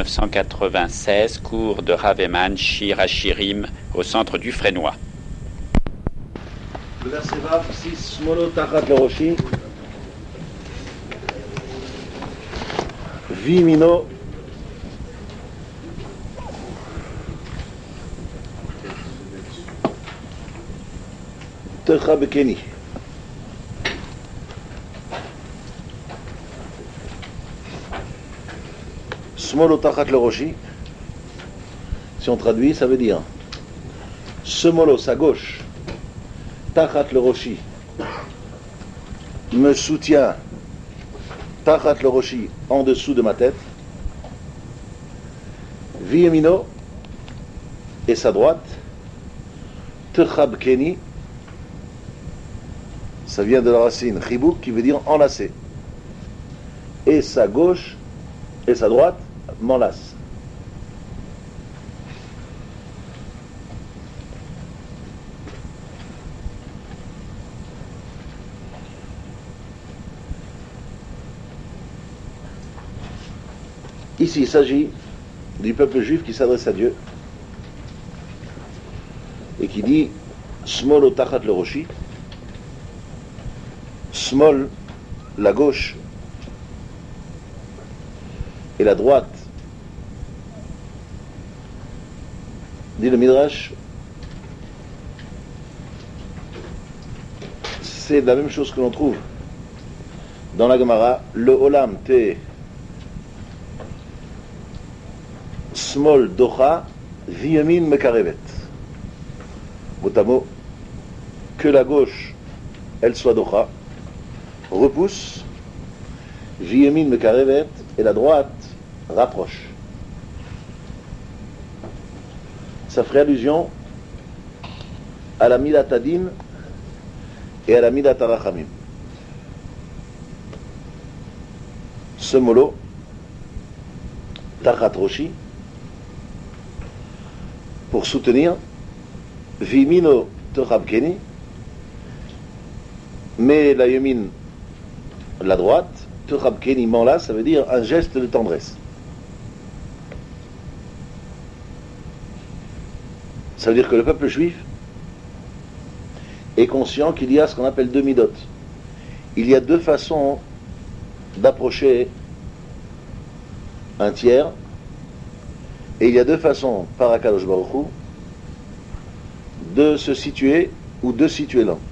1996, cours de Rav Eman, Shir Hashirim, au centre du Frénois. Le verset Vav, 6, Smolo Tachat le Roshi, Vimino, Techa Bekeni. Smolo Tachat le Roshi, si on traduit, ça veut dire ce molo, sa gauche, Tachat le Roshi, me soutient, Tachat le Roshi, en dessous de ma tête, Viyemino, et sa droite, Techab Keni, ça vient de la racine Chibouk qui veut dire enlacer, et sa gauche et sa droite m'enlace. Ici, il s'agit du peuple juif qui s'adresse à Dieu et qui dit Smol o tachat le roshi. Smol, la gauche, et la droite, dit le Midrash, c'est la même chose que l'on trouve dans la Gemara, le Olam te Smol docha viyamin mekarevet. Mot à mot, que la gauche, elle soit docha, repousse, viyamin mekarevet, et la droite rapproche. Ça ferait allusion à la Midat Adin et à la Midat Arachamim. Ce molo, Tachat Roshi, pour soutenir Vimino Techab Keni, mais la Yemin, la droite, Techab Keni m'enlace, ça veut dire un geste de tendresse. Ça veut dire que le peuple juif est conscient qu'il y a ce qu'on appelle deux midot. Il y a deux façons d'approcher un tiers, et il y a deux façons, par Akadosh Baruch Hu, de se situer ou de situer l'un.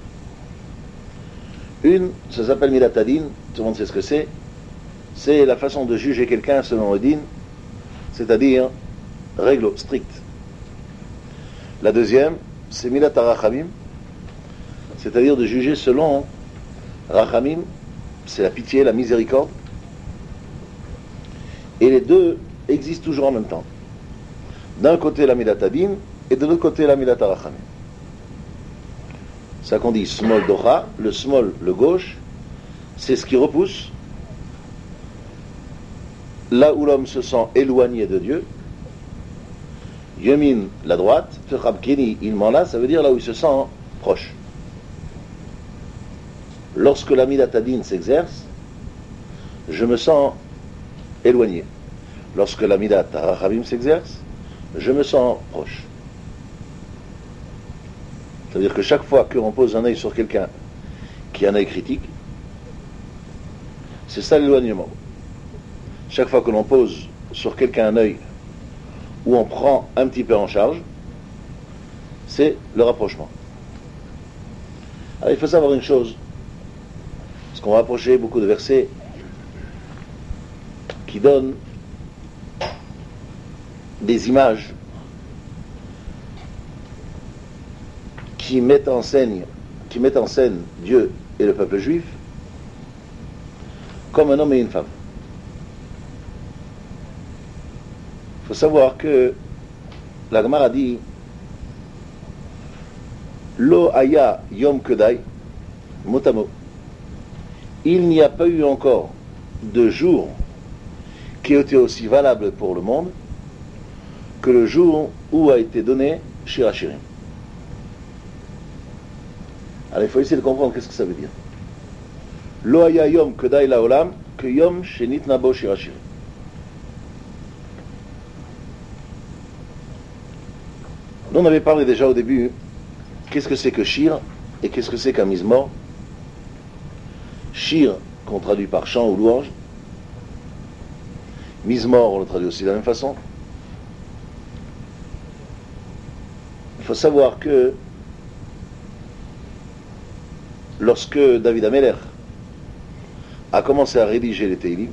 Une, ça s'appelle Midat Adin, tout le monde sait ce que c'est la façon de juger quelqu'un selon le din, c'est-à-dire règle stricte. La deuxième, c'est Midat Arachamim, c'est-à-dire de juger selon Rachamim, c'est la pitié, la miséricorde, et les deux existent toujours en même temps. D'un côté la Midat Adin, et de l'autre côté la Midat Arachamim. Ça qu'on dit smol docha, le smol, le gauche, c'est ce qui repousse, là où l'homme se sent éloigné de Dieu. Yemin, la droite, Techab Keni, il m'enlace, ça veut dire là où il se sent proche. Lorsque la Midat Adin s'exerce, je me sens éloigné. Lorsque la Midat Arachamim s'exerce, je me sens proche. Ça veut dire que chaque fois qu'on pose un œil sur quelqu'un qui a un œil critique, c'est ça l'éloignement. Chaque fois que l'on pose sur quelqu'un un œil où on prend un petit peu en charge, c'est le rapprochement. Alors il faut savoir une chose, parce qu'on va approcher beaucoup de versets qui donnent des images qui mettent en scène Dieu et le peuple juif comme un homme et une femme. Il faut savoir que la Gemara dit Lo haya yom kedai, mot à mot. Il n'y a pas eu encore de jour qui ait été aussi valable pour le monde que le jour où a été donné Shir Hashirim. Alors il faut essayer de comprendre qu'est-ce que ça veut dire. Lo haya yom kedai laolam que yom shenitna bo Shir Hashirim. Nous on avait parlé déjà au début, qu'est-ce que c'est que Shir et qu'est-ce que c'est qu'un Mizmor. Shir, qu'on traduit par chant ou louange. Mizmor, on le traduit aussi de la même façon. Il faut savoir que lorsque David Ameler a commencé à rédiger les Teilim,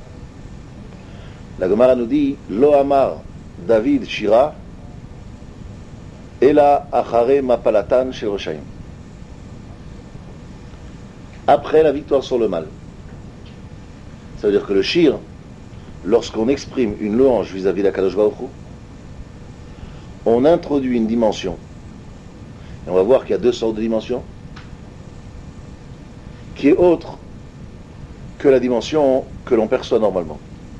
la Gemara nous dit Lo Amar David Shira Ela Achare Mapalatan Shel Roshaim. Après la victoire sur le mal. Ça veut dire que le shir, lorsqu'on exprime une louange vis-à-vis d'Akadosh Baruch Hu, on introduit une dimension. Et on va voir qu'il y a deux sortes de dimensions, qui est autre que la dimension que l'on perçoit normalement.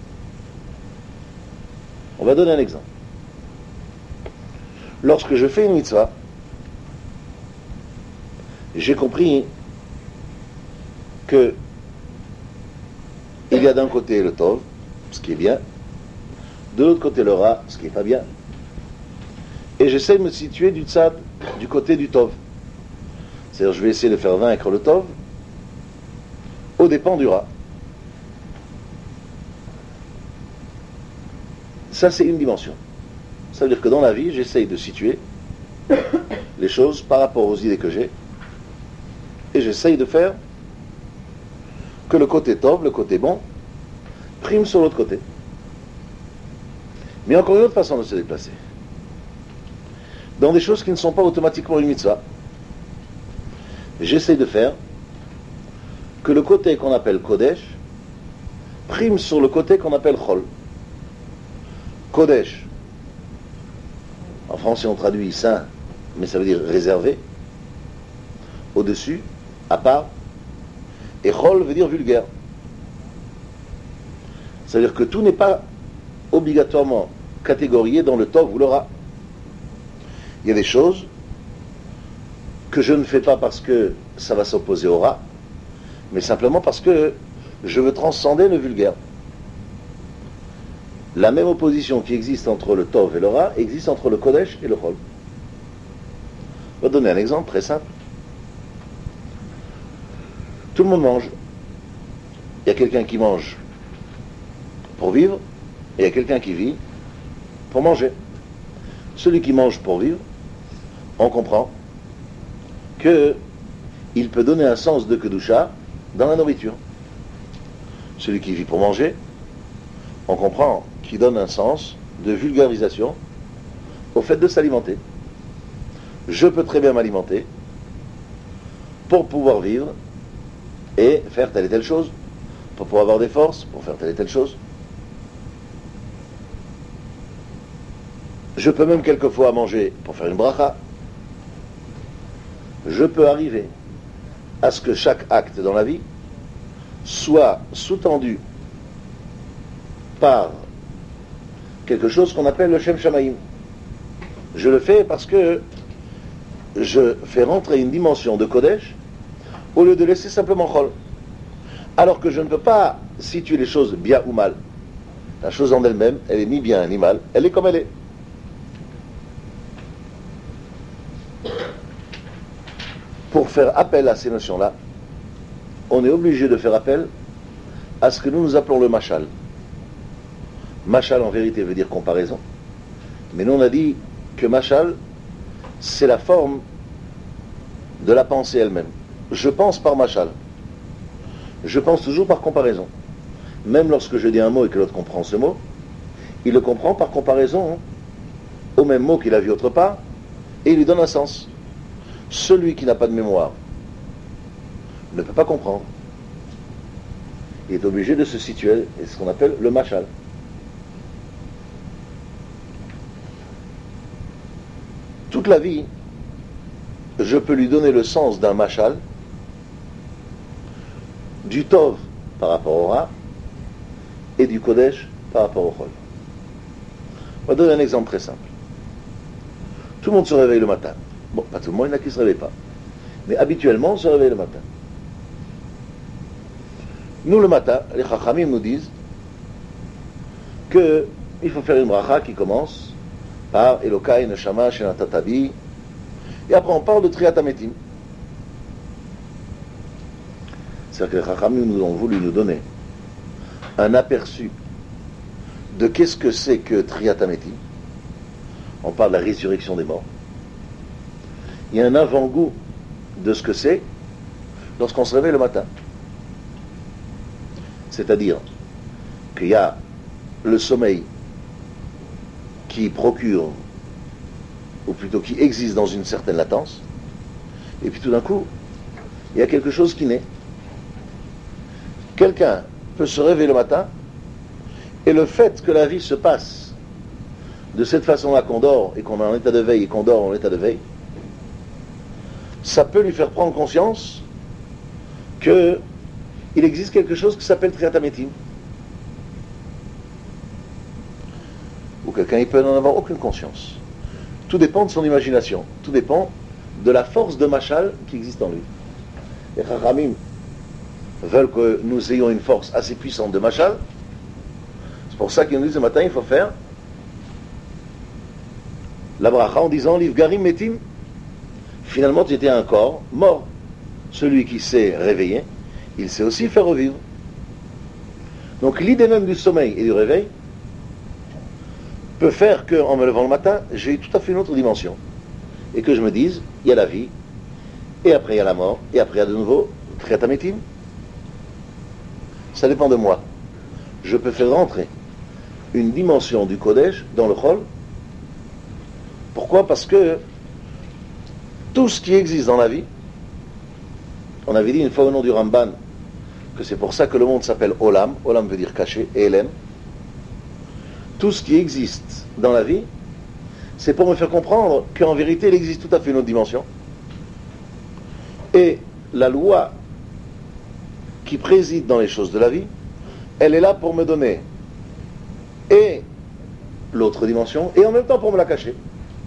On va donner un exemple. Lorsque je fais une mitzvah, j'ai compris que il y a d'un côté le tov, ce qui est bien, de l'autre côté le ra, ce qui est pas bien, et j'essaie de me situer du tzad, du côté du tov. C'est-à-dire je vais essayer de faire vaincre le tov aux dépens du ra. Ça c'est une dimension. Ça veut dire que dans la vie, j'essaye de situer les choses par rapport aux idées que j'ai, et j'essaye de faire que le côté tov, le côté bon, prime sur l'autre côté. Mais encore une autre façon de se déplacer. Dans des choses qui ne sont pas automatiquement une mitzvah, j'essaye de faire que le côté qu'on appelle Kodesh prime sur le côté qu'on appelle Chol. Kodesh, en français on traduit saint, mais ça veut dire réservé, au-dessus, à part, et Chol veut dire vulgaire. Ça veut dire que tout n'est pas obligatoirement catégorié dans le tov ou le ra. Il y a des choses que je ne fais pas parce que ça va s'opposer au ra, mais simplement parce que je veux transcender le vulgaire. La même opposition qui existe entre le tov et le ra existe entre le kodesh et le chol. On va donner un exemple très simple. Tout le monde mange. Il y a quelqu'un qui mange pour vivre et il y a quelqu'un qui vit pour manger. Celui qui mange pour vivre, on comprend qu'il peut donner un sens de kedusha dans la nourriture. Celui qui vit pour manger, on comprend qu'il donne un sens de vulgarisation au fait de s'alimenter. Je peux très bien m'alimenter pour pouvoir vivre et faire telle et telle chose, pour pouvoir avoir des forces, pour faire telle et telle chose. Je peux même quelquefois manger pour faire une bracha. Je peux arriver à ce que chaque acte dans la vie soit sous-tendu par quelque chose qu'on appelle le Shem Shamaim. Je le fais parce que je fais rentrer une dimension de Kodesh au lieu de laisser simplement Chol. Alors que je ne peux pas situer les choses bien ou mal. La chose en elle-même, elle est ni bien ni mal, elle est comme elle est. Pour faire appel à ces notions-là, on est obligé de faire appel à ce que nous appelons le mashal. Mashal en vérité veut dire comparaison, mais nous on a dit que mashal c'est la forme de la pensée elle-même. Je pense par mashal. Je pense toujours par comparaison. Même lorsque je dis un mot et que l'autre comprend ce mot, il le comprend par comparaison au même mot qu'il a vu autre part, et il lui donne un sens. Celui qui n'a pas de mémoire ne peut pas comprendre. Il est obligé de se situer, c'est ce qu'on appelle le mashal. Toute la vie, je peux lui donner le sens d'un mashal, du tov par rapport au ra, et du kodesh par rapport au chol. On va donner un exemple très simple. Tout le monde se réveille le matin. Bon, pas tout le monde, il y en a qui ne se réveillent pas. Mais habituellement, on se réveille le matin. Nous, le matin, les chachamim nous disent qu'il faut faire une bracha qui commence par Elokai Neshama Shenatatabi. Et après on parle de Triat Hametim. C'est-à-dire que les Chachamim nous ont voulu nous donner un aperçu de qu'est-ce que c'est que Triat Hametim. On parle de la résurrection des morts. Il y a un avant-goût de ce que c'est lorsqu'on se réveille le matin. C'est-à-dire qu'il y a le sommeil qui procure, ou plutôt qui existe dans une certaine latence, et puis tout d'un coup, il y a quelque chose qui naît. Quelqu'un peut se réveiller le matin, et le fait que la vie se passe de cette façon-là, qu'on dort et qu'on est en état de veille et qu'on dort en état de veille, ça peut lui faire prendre conscience qu'il existe quelque chose qui s'appelle Triat Hametim. Ou quelqu'un il peut n'en avoir aucune conscience. Tout dépend de son imagination. Tout dépend de la force de Machal qui existe en lui. Les Chachamim veulent que nous ayons une force assez puissante de Machal. C'est pour ça qu'ils nous disent ce matin, il faut faire la bracha en disant Livgarim Metim. Finalement, tu étais un corps mort. Celui qui s'est réveillé, il sait aussi faire revivre. Donc l'idée même du sommeil et du réveil peut faire qu'en me levant le matin, j'ai tout à fait une autre dimension. Et que je me dise, il y a la vie, et après il y a la mort, et après il y a de nouveau Triat Hametim. Ça dépend de moi. Je peux faire rentrer une dimension du Kodesh dans le Chol. Pourquoi ? Parce que tout ce qui existe dans la vie, on avait dit une fois au nom du Ramban que c'est pour ça que le monde s'appelle Olam. Olam veut dire caché, et Elem. Tout ce qui existe dans la vie, c'est pour me faire comprendre qu'en vérité, il existe tout à fait une autre dimension. Et la loi qui préside dans les choses de la vie, elle est là pour me donner et l'autre dimension, et en même temps pour me la cacher.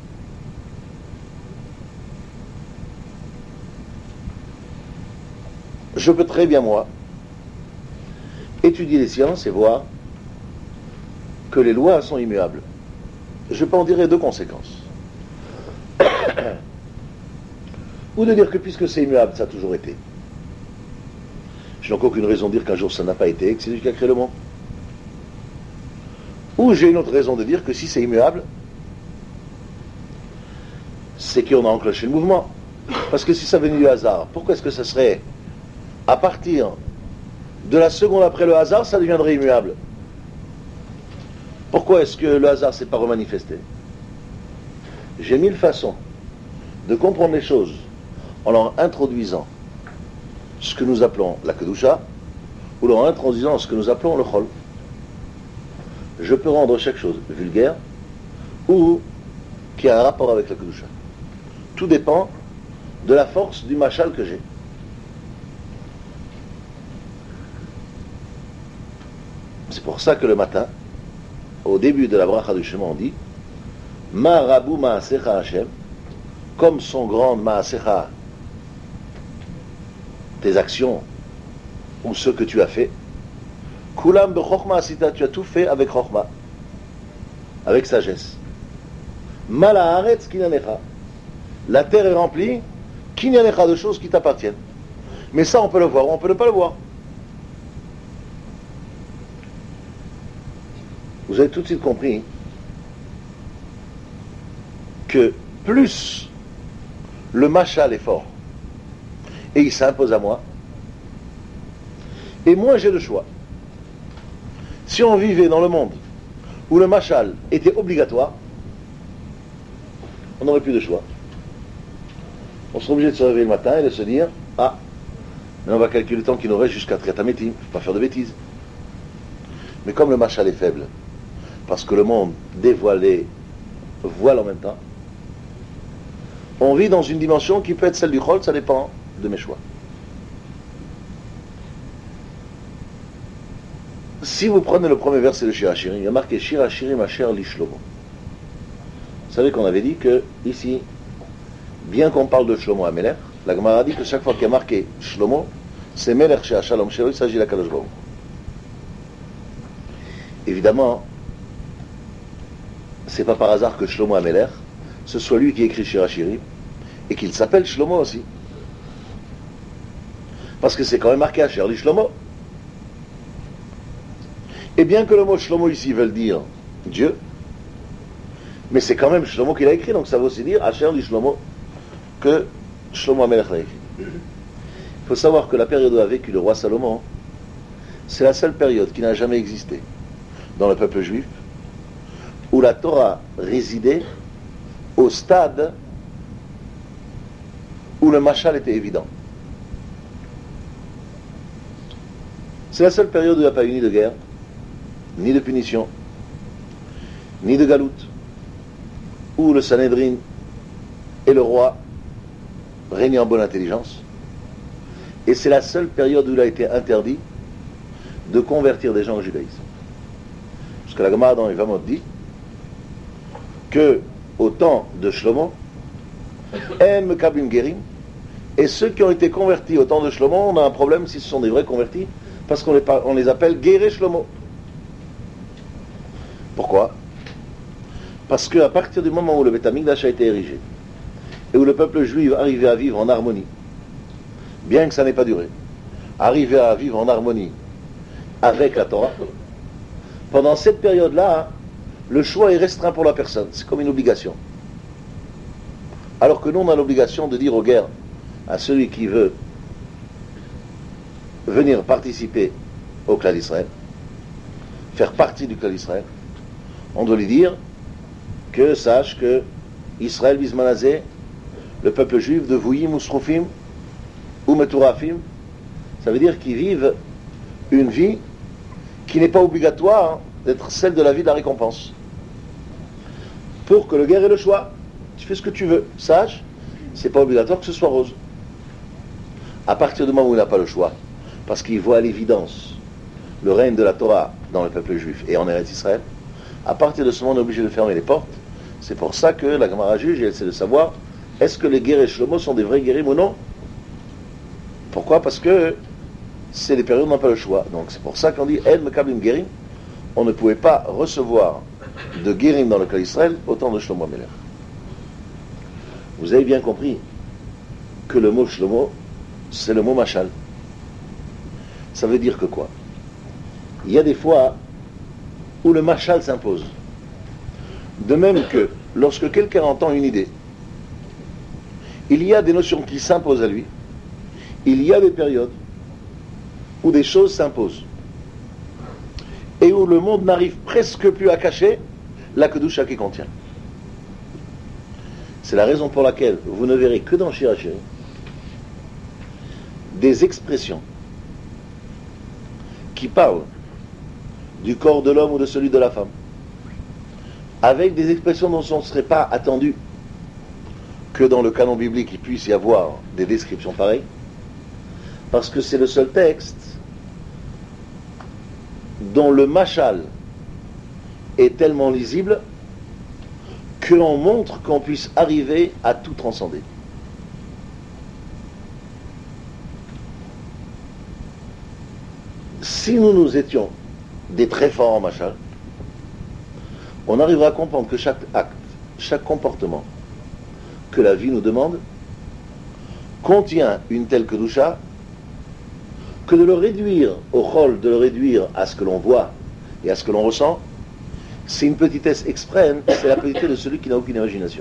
Je peux très bien, moi, étudier les sciences et voir que les lois sont immuables. Je peux en dire deux conséquences. Ou de dire que puisque c'est immuable, ça a toujours été. Je n'ai aucune raison de dire qu'un jour ça n'a pas été et que c'est lui qui a créé le monde. Ou j'ai une autre raison de dire que si c'est immuable, c'est qu'on a enclenché le mouvement. Parce que si ça venait du hasard, pourquoi est-ce que ça serait à partir de la seconde après le hasard, ça deviendrait immuable? Pourquoi est-ce que le hasard ne s'est pas remanifesté? J'ai mille façons de comprendre les choses en leur introduisant ce que nous appelons la Kedusha ou en leur introduisant ce que nous appelons le Chol. Je peux rendre chaque chose vulgaire ou qui a un rapport avec la Kedusha. Tout dépend de la force du machal que j'ai. C'est pour ça que le matin, au début de la bracha du Shema, on dit Ma rabu ma'asecha Hashem, comme sont grandes ma'asecha, tes actions ou ce que tu as fait. Kulam bechokma asita, tu as tout fait avec chokma, avec sagesse. Mala haaretz kinyanecha, la terre est remplie, kinyanecha, de choses qui t'appartiennent. Mais ça, on peut le voir ou on peut ne pas le voir. Vous avez tout de suite compris que plus le machal est fort et il s'impose à moi, et moins j'ai le choix. Si on vivait dans le monde où le machal était obligatoire, on n'aurait plus de choix. On serait obligé de se réveiller le matin et de se dire ah, mais on va calculer le temps qu'il nous reste jusqu'à Triat Hametim, il ne faut pas faire de bêtises. Mais comme le machal est faible, parce que le monde dévoilé voile en même temps, on vit dans une dimension qui peut être celle du Chol, ça dépend de mes choix. Si vous prenez le premier verset de Shir HaShirim, il y a marqué Shir HaShirim Asher li Shlomo. Vous savez qu'on avait dit que ici, bien qu'on parle de Shlomo à Melech, la Gemara dit que chaque fois qu'il y a marqué Shlomo, c'est Melech Shea Shalom Shelo, il s'agit de la Kadosh Baruch. Évidemment, c'est pas par hasard que Shlomo Ameler, ce soit lui qui écrit Shir HaShirim, et qu'il s'appelle Shlomo aussi. Parce que c'est quand même marqué Asher li Shlomo. Et bien que le mot Shlomo ici veuille dire Dieu, mais c'est quand même Shlomo qui l'a écrit, donc ça veut aussi dire Asher li Shlomo, que Shlomo Amelech l'a écrit. Il faut savoir que la période où a vécu le roi Salomon, c'est la seule période qui n'a jamais existé dans le peuple juif, où la Torah résidait au stade où le mashal était évident. C'est la seule période où il n'y a pas eu ni de guerre, ni de punition, ni de galoute, où le Sanhédrin et le roi régnaient en bonne intelligence. Et c'est la seule période où il a été interdit de convertir des gens au judaïsme. Parce que la Gemara dans Yevamot dit que au temps de Shlomo, En Mekablim Gerim, et ceux qui ont été convertis au temps de Shlomo, on a un problème si ce sont des vrais convertis, parce qu'on les appelle Geré Shlomo. Pourquoi? Parce qu'à partir du moment où le Beth Amikdash a été érigé, et où le peuple juif arrivait à vivre en harmonie, bien que ça n'ait pas duré, arrivait à vivre en harmonie avec la Torah, pendant cette période-là, le choix est restreint pour la personne, c'est comme une obligation. Alors que nous, on a l'obligation de dire aux guerres, à celui qui veut venir participer au clan d'Israël, faire partie du clan d'Israël, on doit lui dire que sache que Israël Bismanazé, le peuple juif de Vouyim ou Sroufim ou Meturafim, ça veut dire qu'ils vivent une vie qui n'est pas obligatoire d'être celle de la vie de la récompense. Pour que le guerre ait le choix, tu fais ce que tu veux, sache, c'est pas obligatoire que ce soit rose. À partir du moment où il n'a pas le choix, parce qu'il voit à l'évidence le règne de la Torah dans le peuple juif et en Eretz Israël, à partir de ce moment on est obligé de fermer les portes. C'est pour ça que la Gemara juge et elle essaie de savoir est-ce que les guerres et Shlomo sont des vrais guérim ou non. Pourquoi? Parce que c'est les périodes où on n'a pas le choix. Donc c'est pour ça qu'on dit El Mekablim Gerim, on ne pouvait pas recevoir de guérim dans le clan d'Israël autant de Shlomo Amelech. Vous avez bien compris que le mot Shlomo, c'est le mot mashal. Ça veut dire que quoi? Il y a des fois où le mashal s'impose. De même que lorsque quelqu'un entend une idée, il y a des notions qui s'imposent à lui, il y a des périodes où des choses s'imposent et où le monde n'arrive presque plus à cacher la kedusha qui contient. C'est la raison pour laquelle vous ne verrez que dans Shir HaShirim des expressions qui parlent du corps de l'homme ou de celui de la femme, avec des expressions dont on ne serait pas attendu que dans le canon biblique il puisse y avoir des descriptions pareilles, parce que c'est le seul texte dont le mashal est tellement lisible que l'on montre qu'on puisse arriver à tout transcender. Si nous étions des très forts en mashal, on arrivera à comprendre que chaque acte, chaque comportement que la vie nous demande contient une telle kedusha que de le réduire au chol, de le réduire à ce que l'on voit et à ce que l'on ressent, c'est une petitesse extrême, c'est la petitesse de celui qui n'a aucune imagination.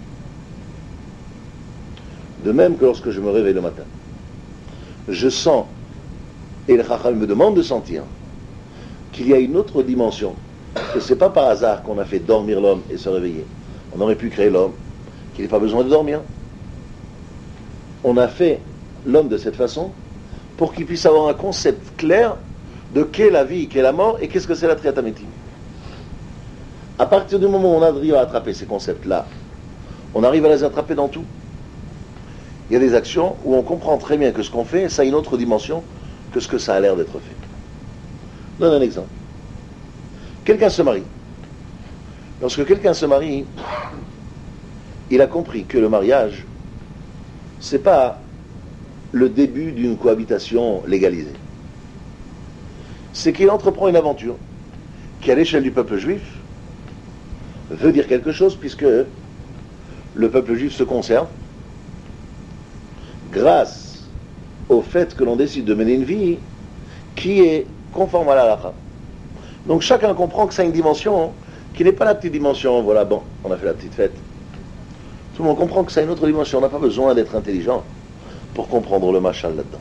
De même que lorsque je me réveille le matin, je sens, et le Chacham me demande de sentir, qu'il y a une autre dimension, que c'est pas par hasard qu'on a fait dormir l'homme et se réveiller. On aurait pu créer l'homme, qu'il n'ait pas besoin de dormir. On a fait l'homme de cette façon pour qu'il puisse avoir un concept clair de qu'est la vie, qu'est la mort et qu'est-ce que c'est la triatamétie. À partir du moment où on arrive à attraper ces concepts-là, on arrive à les attraper dans tout. Il y a des actions où on comprend très bien que ce qu'on fait, ça a une autre dimension que ce que ça a l'air d'être fait. Je donne un exemple. Quelqu'un se marie. Lorsque quelqu'un se marie, il a compris que le mariage, c'est pas le début d'une cohabitation légalisée. C'est qu'il entreprend une aventure qui, à l'échelle du peuple juif, veut dire quelque chose puisque le peuple juif se conserve grâce au fait que l'on décide de mener une vie qui est conforme à la halakha. Donc chacun comprend que ça a une dimension qui n'est pas la petite dimension, voilà, bon, on a fait la petite fête. Tout le monde comprend que ça a une autre dimension, on n'a pas besoin d'être intelligent pour comprendre le machal là-dedans.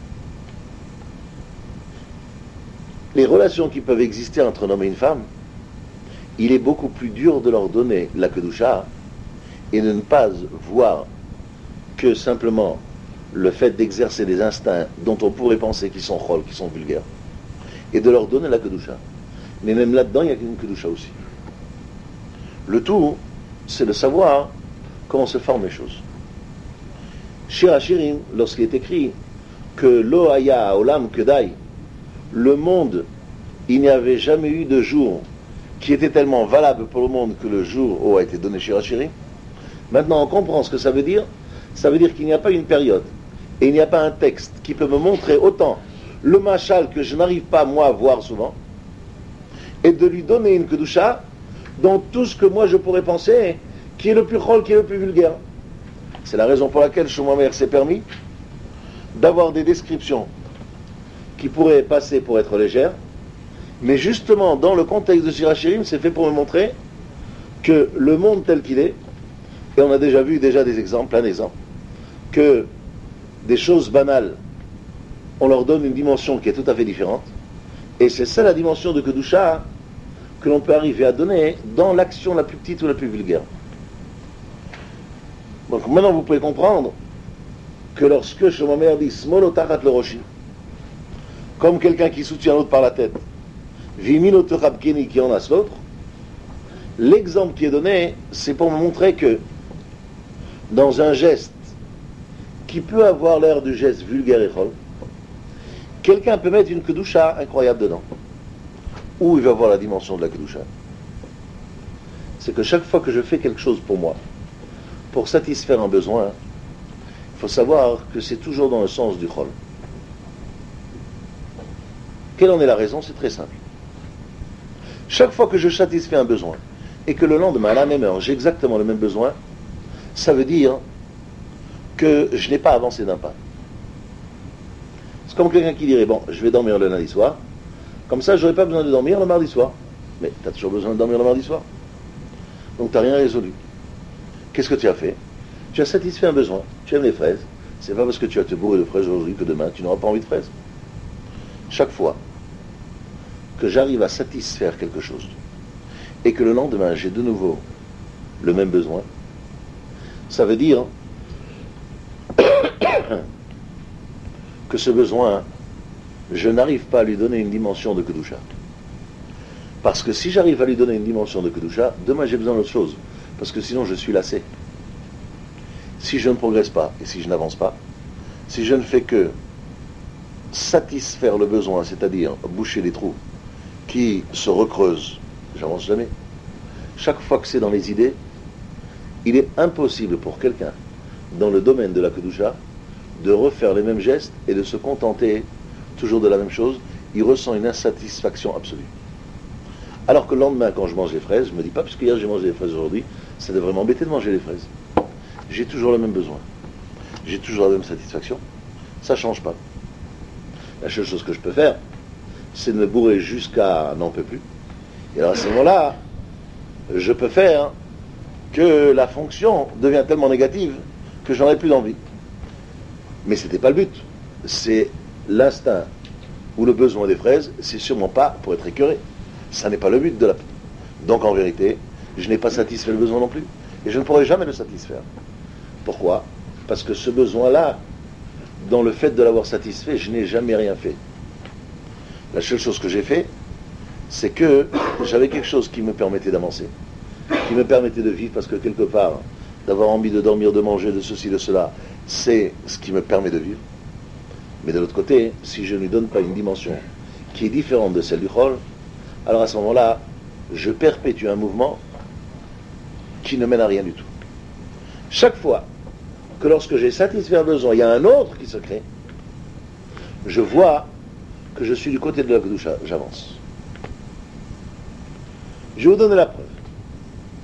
Les relations qui peuvent exister entre un homme et une femme, il est beaucoup plus dur de leur donner la kedusha et de ne pas voir que simplement le fait d'exercer des instincts dont on pourrait penser qu'ils sont chol, qu'ils sont vulgaires, et de leur donner la kedusha. Mais même là-dedans, il n'y a qu'une kedusha aussi. Le tout, c'est de savoir comment se forment les choses. Shir HaShirim, lorsqu'il est écrit que Lo haya olam kedai, le monde, il n'y avait jamais eu de jour qui était tellement valable pour le monde que le jour où a été donné Shir HaShirim. Maintenant, on comprend ce que ça veut dire. Ça veut dire qu'il n'y a pas une période et il n'y a pas un texte qui peut me montrer autant le machal que je n'arrive pas moi à voir souvent et de lui donner une kedusha dans tout ce que moi je pourrais penser qui est le plus chol, qui est le plus vulgaire. C'est la raison pour laquelle Shlomo Ameler s'est permis d'avoir des descriptions qui pourraient passer pour être légères, mais justement dans le contexte de Shir HaShirim, c'est fait pour me montrer que le monde tel qu'il est, et on a déjà vu des exemples, un exemple, que des choses banales, on leur donne une dimension qui est tout à fait différente, et c'est ça la dimension de Kedusha que l'on peut arriver à donner dans l'action la plus petite ou la plus vulgaire. Donc maintenant vous pouvez comprendre que lorsque Shlomo Ameler dit Smolo tachat le roshi, comme quelqu'un qui soutient l'autre par la tête, Vimino terabkeni qui en a l'autre, l'exemple qui est donné, c'est pour me montrer que dans un geste qui peut avoir l'air du geste vulgaire et chol, quelqu'un peut mettre une kedusha incroyable dedans. Où il va voir la dimension de la kedusha? C'est que chaque fois que je fais quelque chose pour moi, pour satisfaire un besoin, il faut savoir que c'est toujours dans le sens du chol. Quelle en est la raison? C'est très simple. Chaque fois que je satisfais un besoin, et que le lendemain, à la même heure, j'ai exactement le même besoin, ça veut dire que je n'ai pas avancé d'un pas. C'est comme quelqu'un qui dirait, bon, je vais dormir le lundi soir, comme ça, je n'aurai pas besoin de dormir le mardi soir. Mais tu as toujours besoin de dormir le mardi soir. Donc tu n'as rien résolu. Qu'est-ce que tu as fait? Tu as satisfait un besoin. Tu aimes les fraises. C'est pas parce que tu vas te bourrer de fraises aujourd'hui que demain, tu n'auras pas envie de fraises. Chaque fois que j'arrive à satisfaire quelque chose, et que le lendemain, j'ai de nouveau le même besoin, ça veut dire que ce besoin, je n'arrive pas à lui donner une dimension de kedusha. Parce que si j'arrive à lui donner une dimension de kedusha, demain j'ai besoin d'autre chose. Parce que sinon je suis lassé. Si je ne progresse pas, et si je n'avance pas, si je ne fais que satisfaire le besoin, c'est-à-dire boucher les trous qui se recreusent, j'avance jamais. Chaque fois que c'est dans les idées, il est impossible pour quelqu'un, dans le domaine de la kedusha, de refaire les mêmes gestes et de se contenter toujours de la même chose. Il ressent une insatisfaction absolue. Alors que le lendemain, quand je mange les fraises, je ne me dis pas, puisque hier j'ai mangé les fraises aujourd'hui, ça devrait m'embêter de manger les fraises. J'ai toujours le même besoin. J'ai toujours la même satisfaction. Ça ne change pas. La seule chose que je peux faire, c'est de me bourrer jusqu'à n'en peut plus. Et alors à ce moment-là, je peux faire que la fonction devient tellement négative que j'en ai plus d'envie. Mais ce n'était pas le but. C'est l'instinct ou le besoin des fraises, c'est sûrement pas pour être écœuré. Ça n'est pas le but de la... Donc en vérité, je n'ai pas satisfait le besoin non plus. Et je ne pourrai jamais le satisfaire. Pourquoi? Parce que ce besoin-là, dans le fait de l'avoir satisfait, je n'ai jamais rien fait. La seule chose que j'ai fait, c'est que j'avais quelque chose qui me permettait d'avancer, qui me permettait de vivre, parce que quelque part, d'avoir envie de dormir, de manger, de ceci, de cela, c'est ce qui me permet de vivre. Mais de l'autre côté, si je ne lui donne pas une dimension qui est différente de celle du chol, alors à ce moment-là, je perpétue un mouvement qui ne mène à rien du tout. Chaque fois que lorsque j'ai satisfait un besoin, il y a un autre qui se crée, je vois que je suis du côté de la kedusha, j'avance. Je vais vous donner la preuve.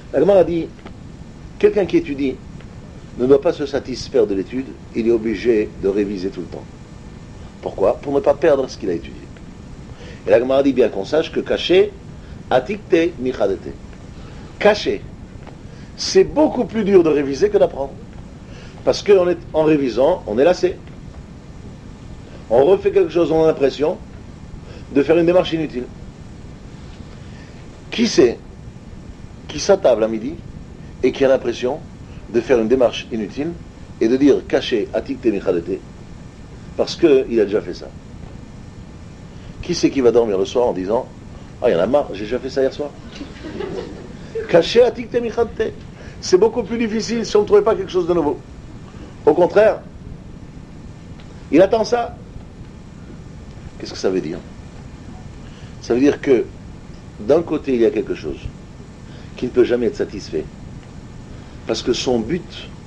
La Gemara dit, quelqu'un qui étudie ne doit pas se satisfaire de l'étude, il est obligé de réviser tout le temps. Pourquoi? Pour ne pas perdre ce qu'il a étudié. Et la Gemara dit bien qu'on sache que caché, atikte michadete. Caché, c'est beaucoup plus dur de réviser que d'apprendre. Parce qu'en révisant, on est lassé. On refait quelque chose, on a l'impression de faire une démarche inutile. Qui c'est qui s'attable à midi et qui a l'impression de faire une démarche inutile et de dire caché atikte michadete parce qu'il a déjà fait ça? Qui c'est qui va dormir le soir en disant ah, il y en a marre, j'ai déjà fait ça hier soir? Caché atikte michadete, c'est beaucoup plus difficile si on ne trouvait pas quelque chose de nouveau. Au contraire, il attend ça. Qu'est-ce que ça veut dire? Ça veut dire que d'un côté il y a quelque chose qui ne peut jamais être satisfait parce que son but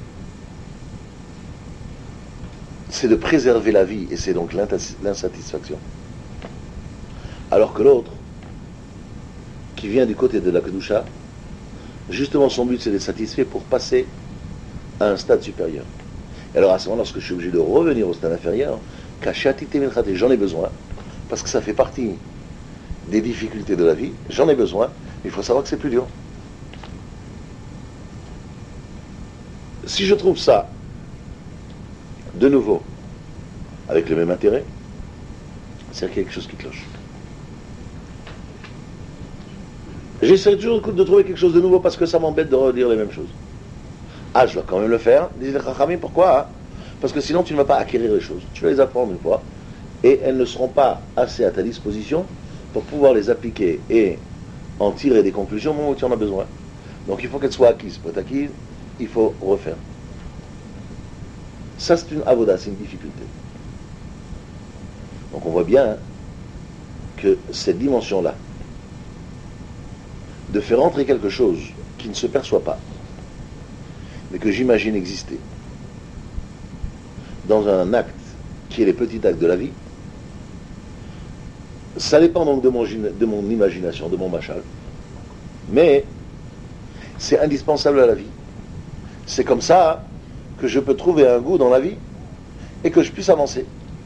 c'est de préserver la vie et c'est donc l'insatisfaction, alors que l'autre qui vient du côté de la Kedusha, justement son but c'est d'être satisfait pour passer à un stade supérieur. Et alors à ce moment, lorsque je suis obligé de revenir au stade inférieur, j'en ai besoin parce que ça fait partie des difficultés de la vie, j'en ai besoin, mais il faut savoir que c'est plus dur. Si je trouve ça de nouveau avec le même intérêt, c'est quelque chose qui cloche. J'essaie toujours de trouver quelque chose de nouveau parce que ça m'embête de redire les mêmes choses. Ah, je dois quand même le faire. Disent les Chachamim, pourquoi? Parce que sinon tu ne vas pas acquérir les choses. Tu vas les apprendre une fois et elles ne seront pas assez à ta disposition pour pouvoir les appliquer et en tirer des conclusions au moment où tu en as besoin. Donc il faut qu'elles soient acquises. Pour être acquises, il faut refaire. Ça c'est une avoda, c'est une difficulté. Donc on voit bien que cette dimension-là, de faire entrer quelque chose qui ne se perçoit pas, mais que j'imagine exister, dans un acte qui est les petits actes de la vie, ça dépend donc de mon imagination, de mon machal, mais c'est indispensable à la vie. C'est comme ça que je peux trouver un goût dans la vie et que je puisse avancer.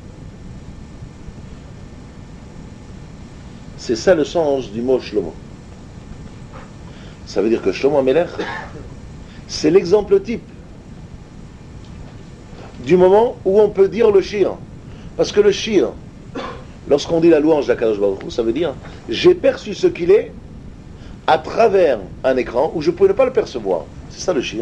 C'est ça le sens du mot Shlomo. Ça veut dire que Shlomo HaMelech, c'est l'exemple type du moment où on peut dire le shir. Parce que le shir, lorsqu'on dit la louange d'Akadosh Baruch Hu, ça veut dire j'ai perçu ce qu'il est à travers un écran où je ne pouvais pas le percevoir. C'est ça le shir.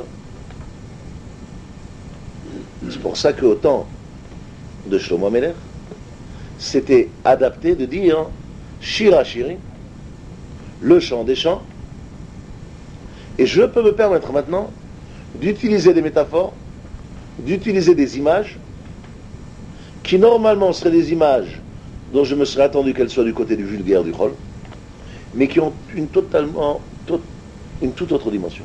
C'est pour ça qu'au temps de Shlomo HaMelech, c'était adapté de dire shir HaShirim, le chant des chants. Et je peux me permettre maintenant d'utiliser des métaphores, d'utiliser des images qui normalement seraient des images dont je me serais attendu qu'elles soient du côté du vulgaire, du chol, mais qui ont une toute autre dimension.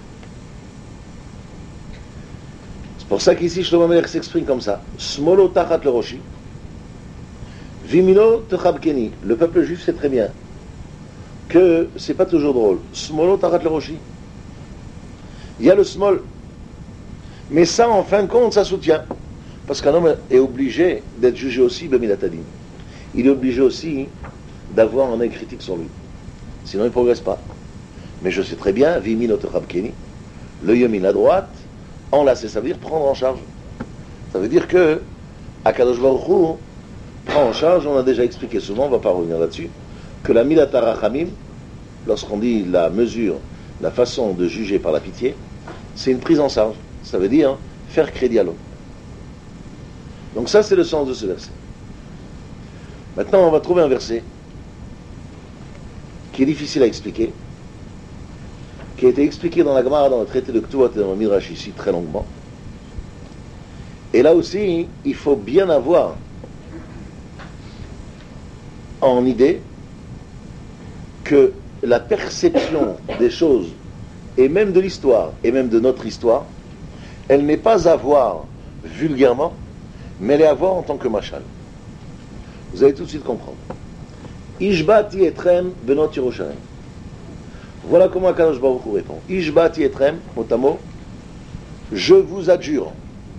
C'est pour ça qu'ici Shlomo HaMelech s'exprime comme ça. Smolo tachat le roshi, vimino techabkeni. Le peuple juif sait très bien que c'est pas toujours drôle. Smolo tachat le roshi. Il y a le small, mais ça, en fin de compte, ça soutient. Parce qu'un homme est obligé d'être jugé aussi b'midat hadin. Il est obligé aussi d'avoir un œil critique sur lui. Sinon, il ne progresse pas. Mais je sais très bien, Vimi notre Rabkeni, le yamin à droite, enlacer, ça veut dire prendre en charge. Ça veut dire que Akadosh Baruch Hu prend en charge, on a déjà expliqué souvent, on ne va pas revenir là-dessus, que la milat harachamim, lorsqu'on dit la mesure, la façon de juger par la pitié, c'est une prise en charge. Ça veut dire faire crédit à l'homme. Donc ça, c'est le sens de ce verset. Maintenant, on va trouver un verset qui est difficile à expliquer, qui a été expliqué dans la Gemara, dans le traité de Ketuvot et dans le Midrash ici, très longuement. Et là aussi, il faut bien avoir en idée que la perception des choses, et même de l'histoire, et même de notre histoire, elle n'est pas à voir vulgairement, mais elle est à voir en tant que machal. Vous allez tout de suite comprendre. Ishbati etrem benot Yerushalayim. Voilà comment Akadosh Baruch Hu répond. Ishbati etrem, mot à mot, je vous adjure.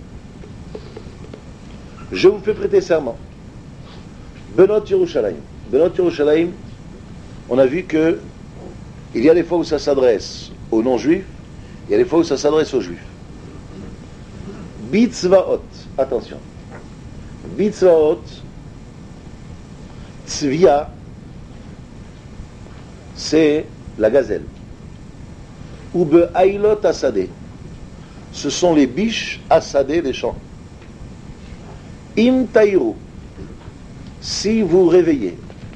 Je vous fais prêter serment. Benot Yerushalayim. Benot Yerushalayim, on a vu que il y a des fois où ça s'adresse aux non-juifs, il y a des fois où ça s'adresse aux juifs. Bitzvaot, attention. Bitzvaot, Tzvia, c'est la gazelle. Ou Be'ailot Asadeh, ce sont les biches Asadeh des champs. Im Taïrou, si vous réveillez.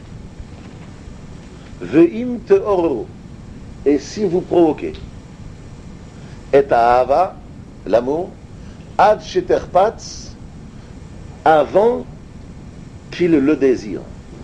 Ve'im Te'orru, et si vous provoquez. Et Ahava, l'amour, Ad Sheterpatz, avant qu'il le désire.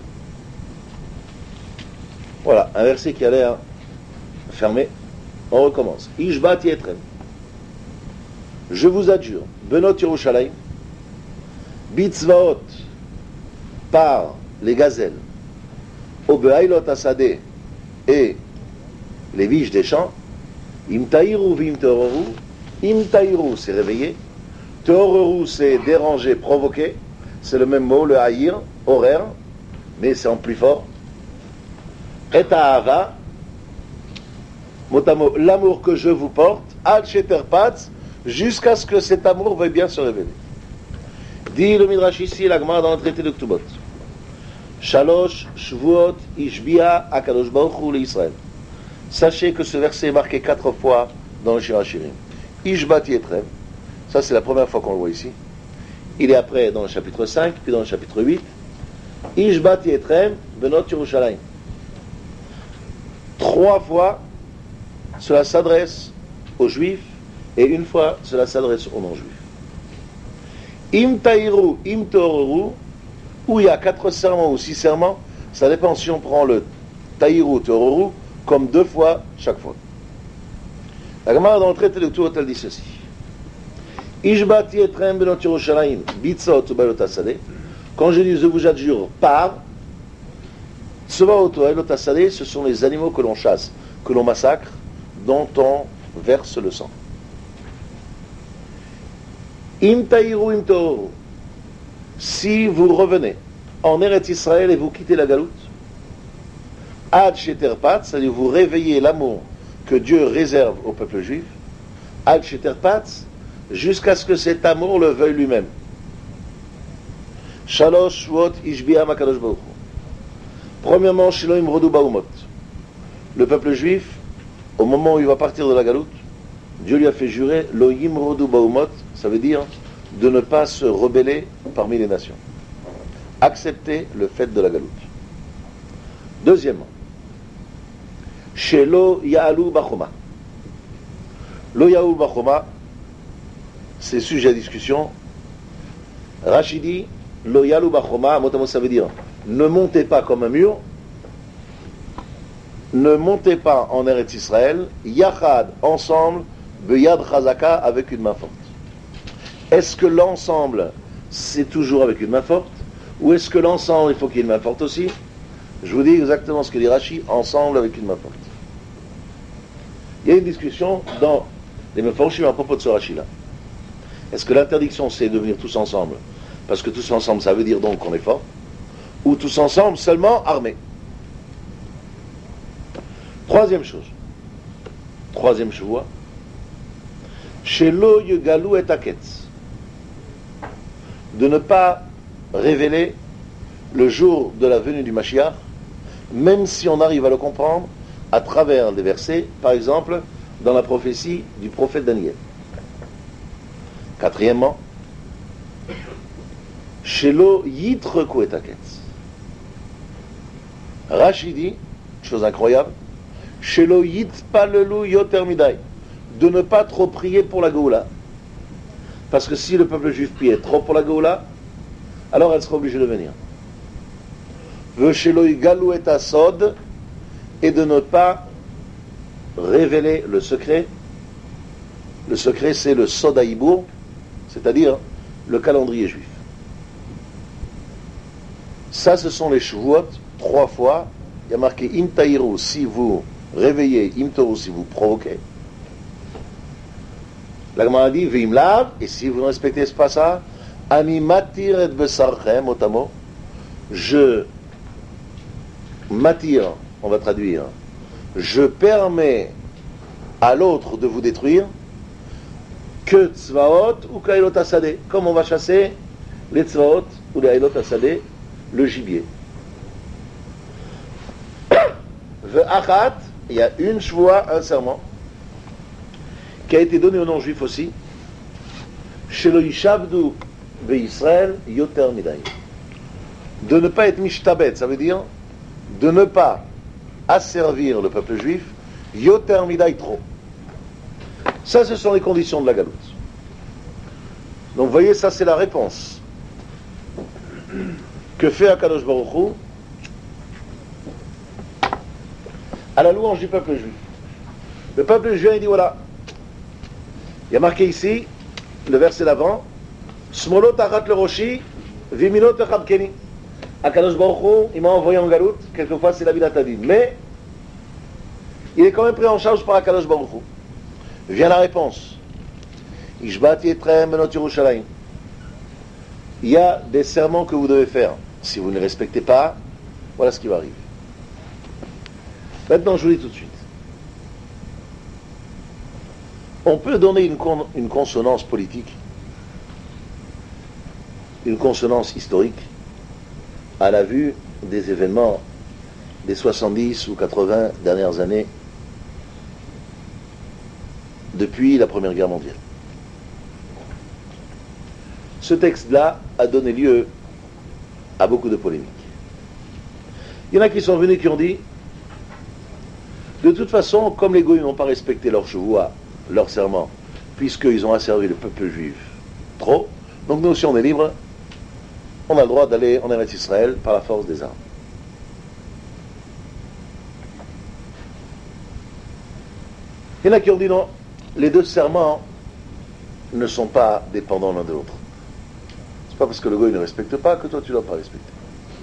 Voilà, un verset qui a l'air fermé. On recommence. Ishbati etrem. Je vous adjure, Benot Yerushalayim, Bitzvaot, par les gazelles, Obeailot Asadeh, et les biches des champs, Im Taïrou vim Teororu, Im Taïrou c'est réveillé, Teororu c'est déranger, provoquer, c'est le même mot, le haïr, horaire, mais c'est en plus fort. Et Ahava, mot à mot, l'amour que je vous porte, Al Sheterpatz, jusqu'à ce que cet amour veuille bien se révéler. Dit le Midrash ici, la Gemara dans le traité de Ktubot. Shalosh Shvuot Ishbia Akadosh Baruch Hu l'Israël. Sachez que ce verset est marqué 4 fois dans le Shir HaShirim. Ishbati etrem, ça c'est la première fois qu'on le voit ici. Il est après dans le chapitre 5, puis dans le chapitre 8. Ishbati etrem, Benot Yerushalayim. 3 fois, cela s'adresse aux Juifs, et une fois, cela s'adresse aux non-Juifs. Im Taïrou, Im Teororu, où il y a 4 serments ou 6 serments, ça dépend si on prend le Taïrou, Teororu, comme 2 fois chaque fois. La Gemara dans le traité de Ktubot, elle dit ceci. Ishbati etrem benot Yerushalayim, bitzot ubayot asadeh. Quand je dis je vous adjure par, Tzvaot ubayot asadeh, ce sont les animaux que l'on chasse, que l'on massacre, dont on verse le sang. Im taïrou im toru, si vous revenez en Eretz Israël et vous quittez la galoute, Ad sheterpatz, c'est-à-dire vous réveillez l'amour que Dieu réserve au peuple juif, Ad sheterpatz, jusqu'à ce que cet amour le veuille lui-même. Shalosh shvuot ishbiam hakadosh baruch hu. Premièrement, shelo imrodu baumot. Le peuple juif, au moment où il va partir de la galoute, Dieu lui a fait jurer lo imrodu baumot, ça veut dire de ne pas se rebeller parmi les nations. Accepter le fait de la galoute. Deuxièmement, shelo ya'alu bachoma. Lo ya'alu bachoma, c'est sujet à discussion. Rachid dit lo ya'alu bachoma, mot ça veut dire ne montez pas comme un mur, ne montez pas en Eretz Israël, yachad, ensemble, beyad chazaka, avec une main forte. Est-ce que l'ensemble, c'est toujours avec une main forte, ou est-ce que l'ensemble, il faut qu'il y ait une main forte aussi? Je vous dis exactement ce que dit Rashi, ensemble avec une main forte. Il y a une discussion dans les Mefarshim à propos de ce Rashi-là. Est-ce que l'interdiction, c'est de venir tous ensemble, parce que tous ensemble, ça veut dire donc qu'on est fort, ou tous ensemble, seulement armés? Troisième chose, troisième chevoie, Shelo Yegalu et Aketz, de ne pas révéler le jour de la venue du Mashiach, même si on arrive à le comprendre à travers des versets, par exemple, dans la prophétie du prophète Daniel. Quatrièmement, Shelo Yitreku et Aketz. Rashi dit, chose incroyable, Shelo Yitpalelu Yoter Midai, de ne pas trop prier pour la Géoula. Parce que si le peuple juif priait trop pour la Géoula, alors elle sera obligée de venir. Shelo Yigalu et Asod, et de ne pas révéler le secret. Le secret, c'est le Sod Haïbour, c'est-à-dire le calendrier juif. Ça, ce sont les Shavuot, 3 fois. Il y a marqué Im Taïrou, si vous réveillez, imto si vous provoquez. La Gemara dit, Vimlav, et si vous ne respectez pas ça, Ani matir et besarchem, otamo, je m'attire, on va traduire, je permets à l'autre de vous détruire, que tzvaot ou kailot asade, comme on va chasser les tzvaot ou les kailot asade, le gibier. Ve'achat, il y a une shvoa, un serment, qui a été donné aux non-juifs aussi, Shelo yishavdu ve'Israël yoter midai. De ne pas être mishtabet, ça veut dire de ne pas asservir le peuple juif, yoter midai trop. Ça, ce sont les conditions de la galoute. Donc, vous voyez, ça, c'est la réponse que fait Akadosh Baruch Hu à la louange du peuple juif. Le peuple juif, il dit, voilà, il y a marqué ici, le verset d'avant, Smolot achat le roshi, viminot echad keni. Akadosh Baruch Hu, il m'a envoyé en galoute, quelquefois c'est la ville d'Atadine. Mais, il est quand même pris en charge par Akadosh Baruch Hu. Vient la réponse. Ishbati etrem benot Yerushalayim. Il y a des serments que vous devez faire. Si vous ne les respectez pas, voilà ce qui va arriver. Maintenant, je vous dis tout de suite. On peut donner une consonance politique, une consonance historique, à la vue des événements des 70 ou 80 dernières années depuis la Première Guerre mondiale. Ce texte-là a donné lieu à beaucoup de polémiques. Il y en a qui sont venus qui ont dit, de toute façon, comme les goïs n'ont pas respecté leur chevoua, leur serment, puisqu'ils ont asservi le peuple juif trop, donc nous aussi on est libres, on a le droit d'aller en Eretz Israël par la force des armes. Il y en a qui ont dit non, les deux serments ne sont pas dépendants l'un de l'autre. C'est pas parce que le goï ne respecte pas que toi tu ne dois pas respecter.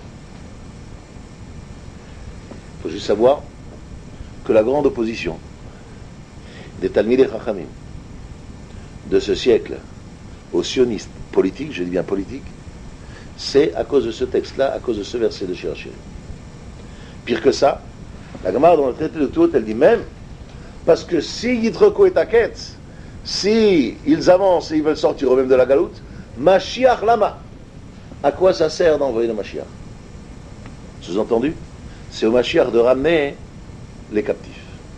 Il faut juste savoir que la grande opposition des Talmidei Chachamim de ce siècle aux sionistes politiques, je dis bien politiques, c'est à cause de ce texte-là, à cause de ce verset de Shir Hashirim. Pire que ça, la Gemara dans le traité de Tout, elle dit même, parce que si Yitroko est à quête, si ils avancent et ils veulent sortir eux-mêmes de la galoute, Mashiach lama. À quoi ça sert d'envoyer le Mashiach? Sous-entendu, c'est au Mashiach de ramener les captifs.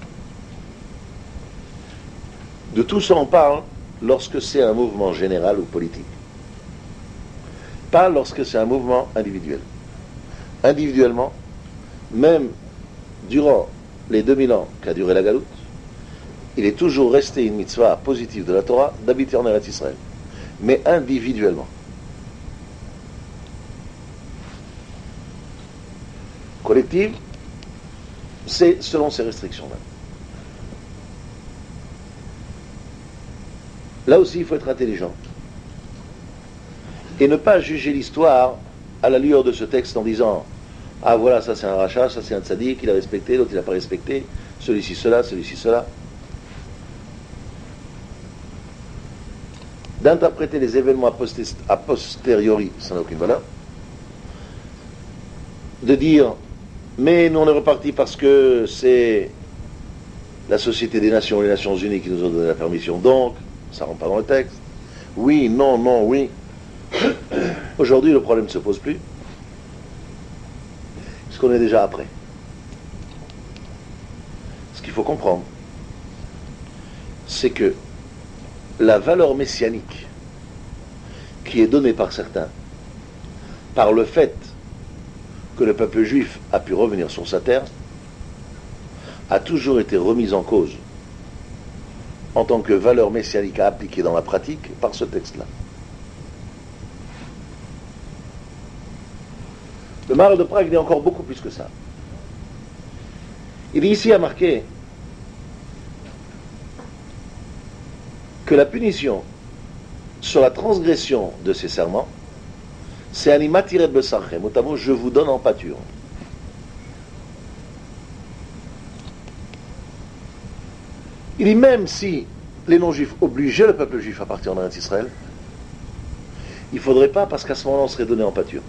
De tout ça on parle lorsque c'est un mouvement général ou politique. Pas lorsque c'est un mouvement individuel. Individuellement, même durant les 2000 ans qu'a duré la galoute, il est toujours resté une mitzvah positive de la Torah d'habiter en Eretz Israël. Mais individuellement. Collective, c'est selon ces restrictions-là. Là aussi, il faut être intelligent. Et ne pas juger l'histoire à la lueur de ce texte en disant « Ah voilà, ça c'est un rachat, ça c'est un tzaddik, il a respecté, l'autre il n'a pas respecté, celui-ci cela, celui-ci cela. » D'interpréter les événements a posteriori, ça n'a aucune valeur. De dire « Mais nous on est reparti parce que c'est la Société des Nations, les Nations Unies qui nous ont donné la permission, donc ça ne rentre pas dans le texte. Oui, non, non, oui. » Aujourd'hui, le problème ne se pose plus. Parce qu'on est déjà après. Ce qu'il faut comprendre, c'est que la valeur messianique qui est donnée par certains, par le fait que le peuple juif a pu revenir sur sa terre, a toujours été remise en cause en tant que valeur messianique à appliquer dans la pratique par ce texte-là. Le Maharal de Prague dit encore beaucoup plus que ça. Il est ici à marquer que la punition sur la transgression de ces serments, c'est Anima tiret besarchem, notamment je vous donne en pâture. Il dit même si les non-juifs obligeaient le peuple juif à partir en Eretz Israël, il ne faudrait pas, parce qu'à ce moment-là on serait donné en pâture.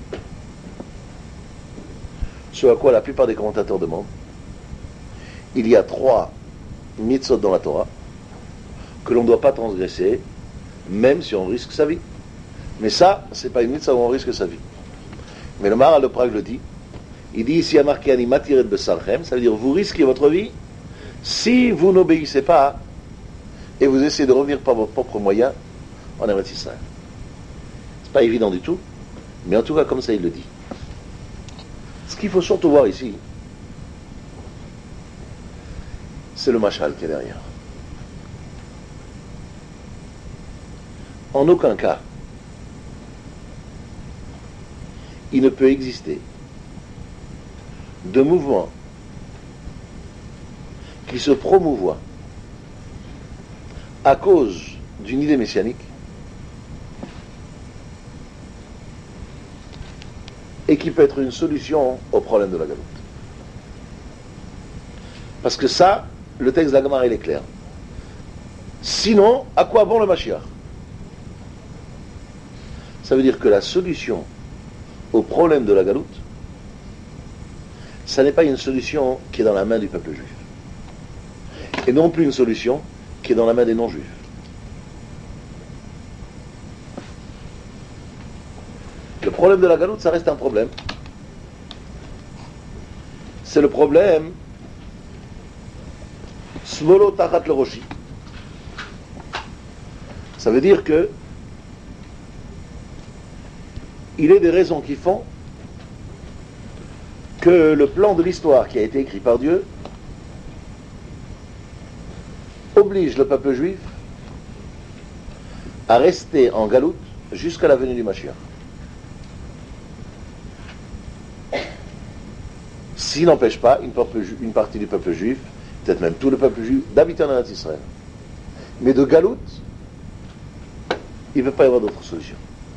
Ce à quoi la plupart des commentateurs demandent. Il y a 3 mitzvot dans la Torah que l'on ne doit pas transgresser, même si on risque sa vie. Mais ça, c'est pas une mitzvah où on risque sa vie. Mais le Maharal de Prague le dit. Il dit ici à marqué Ani matiret besarchem, ça veut dire vous risquez votre vie si vous n'obéissez pas et vous essayez de revenir par votre propre moyen en Eretz Israël. C'est pas évident du tout, mais en tout cas comme ça il le dit. Ce qu'il faut surtout voir ici, c'est le mashal qui est derrière. En aucun cas, il ne peut exister de mouvement qui se promouvoit à cause d'une idée messianique et qui peut être une solution au problème de la galoute. Parce que ça, le texte de la Gemara, il est clair. Sinon, à quoi bon le Mashiach? Ça veut dire que la solution au problème de la galoute, ça n'est pas une solution qui est dans la main du peuple juif. Et non plus une solution qui est dans la main des non-juifs. Le problème de la galoute, ça reste un problème. C'est le problème Svolo Tachat le Roshi. Ça veut dire que il est des raisons qui font que le plan de l'histoire qui a été écrit par Dieu oblige le peuple juif à rester en galoute jusqu'à la venue du Mashiach. S'il n'empêche pas une partie du peuple juif, peut-être même tout le peuple juif, d'habiter en Eretz Israël. Mais de galoute, il ne peut pas y avoir d'autre solution.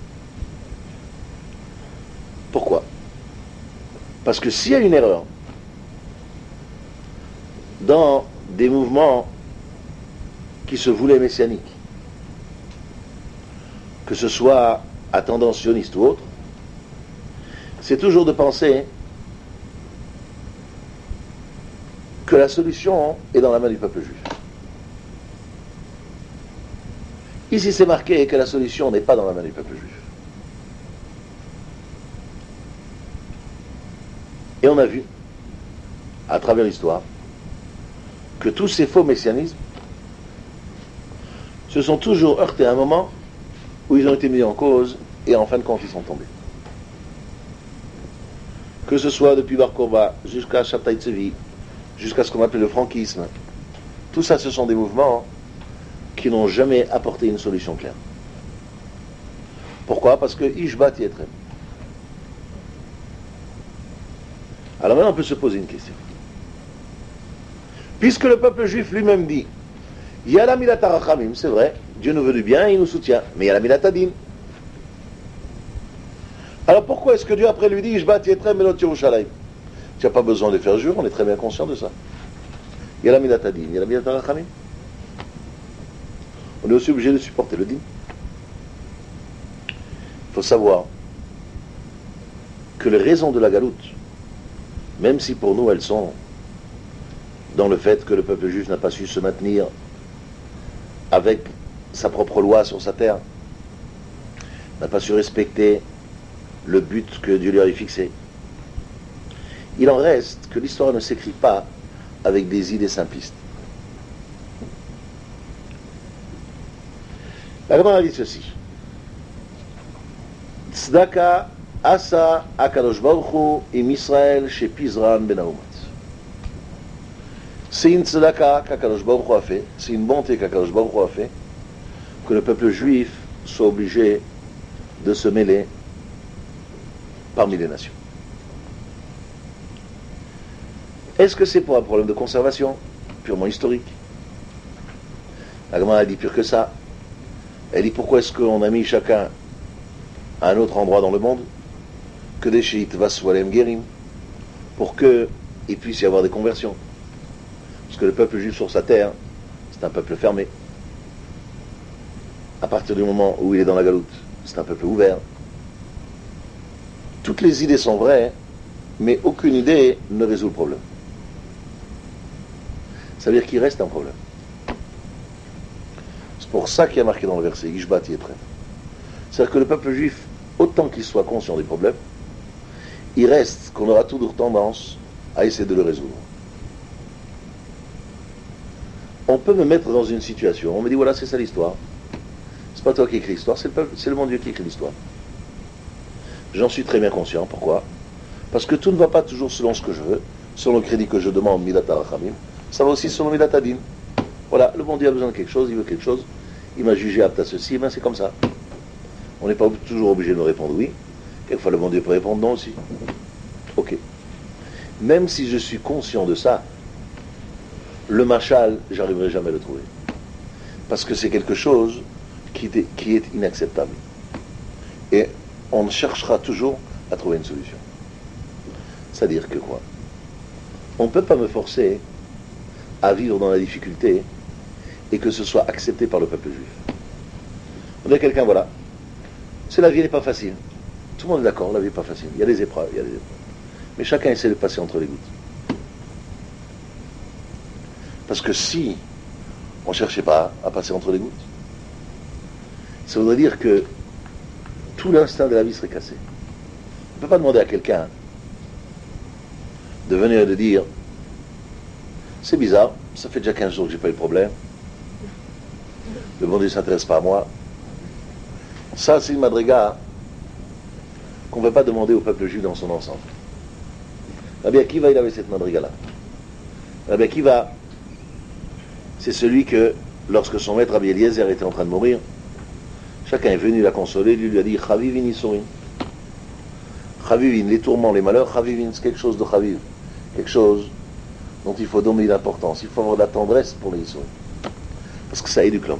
Pourquoi? Parce que s'il y a une erreur dans des mouvements qui se voulaient messianiques, que ce soit à tendance sioniste ou autre, c'est toujours de penser que la solution est dans la main du peuple juif. Ici, c'est marqué que la solution n'est pas dans la main du peuple juif. Et on a vu, à travers l'histoire, que tous ces faux messianismes se sont toujours heurtés à un moment où ils ont été mis en cause et en fin de compte ils sont tombés. Que ce soit depuis Bar Kokhba jusqu'à Shabtai Tzvi, jusqu'à ce qu'on appelle le franquisme, tout ça ce sont des mouvements qui n'ont jamais apporté une solution claire. Pourquoi? Parce que Ishbat Yetrem. Alors maintenant on peut se poser une question. Puisque le peuple juif lui-même dit Yala milat harachamim, c'est vrai, Dieu nous veut du bien, il nous soutient, mais Yala milat adin. Alors pourquoi est-ce que Dieu après lui dit Ishbat Yetrem melot Yerushalayim? Tu n'as pas besoin de faire jure, on est très bien conscient de ça. Yala milat adin, Yala milat harachamim. On est aussi obligé de supporter le din. Il faut savoir que les raisons de la galoute, même si pour nous elles sont dans le fait que le peuple juif n'a pas su se maintenir avec sa propre loi sur sa terre, n'a pas su respecter le but que Dieu lui avait fixé, il en reste que l'histoire ne s'écrit pas avec des idées simplistes. La Gemara dit ceci. Tzedaka asa akadosh baruch hu im Israël chez Pizran ben Aoumat. C'est une tzedaka qu'Akadosh Baruch Hu a fait, c'est une bonté qu'Akadosh Baruch Hu a fait, que le peuple juif soit obligé de se mêler parmi les nations. Est-ce que c'est pour un problème de conservation purement historique? La Gemara dit pire que ça. Elle dit pourquoi est-ce qu'on a mis chacun à un autre endroit dans le monde que des chiites Vaswalem Gerim pour qu'il puisse y avoir des conversions. Parce que le peuple juif sur sa terre, c'est un peuple fermé. À partir du moment où il est dans la galoute, c'est un peuple ouvert. Toutes les idées sont vraies, mais aucune idée ne résout le problème. Ça veut dire qu'il reste un problème. C'est pour ça qu'il y a marqué dans le verset, Yishbat Yetref. C'est-à-dire que le peuple juif, autant qu'il soit conscient des problèmes, il reste qu'on aura toujours tendance à essayer de le résoudre. On peut me mettre dans une situation, on me dit voilà, c'est ça l'histoire. C'est pas toi qui écris l'histoire, c'est le bon Dieu qui écrit l'histoire. J'en suis très bien conscient. Pourquoi? Parce que tout ne va pas toujours selon ce que je veux, selon le crédit que je demande, Midat Arachamim. Ça va aussi selon Midat Adin. Voilà, le bon Dieu a besoin de quelque chose, il veut quelque chose. Il m'a jugé apte à ceci, ben c'est comme ça. On n'est pas toujours obligé de me répondre oui. Quelquefois le bon Dieu peut répondre non aussi. Ok. Même si je suis conscient de ça, le machal, j'arriverai jamais à le trouver. Parce que c'est quelque chose qui est inacceptable. Et on cherchera toujours à trouver une solution. C'est-à-dire que quoi? On ne peut pas me forcer à vivre dans la difficulté et que ce soit accepté par le peuple juif. On dit à quelqu'un, voilà, c'est la vie n'est pas facile. Tout le monde est d'accord, la vie n'est pas facile. Il y a des épreuves, Mais chacun essaie de passer entre les gouttes. Parce que si on ne cherchait pas à passer entre les gouttes, ça voudrait dire que tout l'instinct de la vie serait cassé. On ne peut pas demander à quelqu'un de venir et de dire c'est bizarre, ça fait déjà 15 jours que j'ai pas eu de problème, le bon Dieu ne s'intéresse pas à moi. Ça, c'est une madriga qu'on ne peut pas demander au peuple juif dans son ensemble. Rabbi Akiva, il avait cette madriga-là. Rabbi Akiva, c'est celui que, lorsque son maître Rabbi Eliezer était en train de mourir, chacun est venu la consoler, lui a dit Chavivin Isurin. Chavivin, les tourments, les malheurs, Chavivin, c'est quelque chose de Chaviv. Quelque chose dont il faut donner l'importance. Il faut avoir de la tendresse pour les Isurin. Parce que ça éduque l'homme.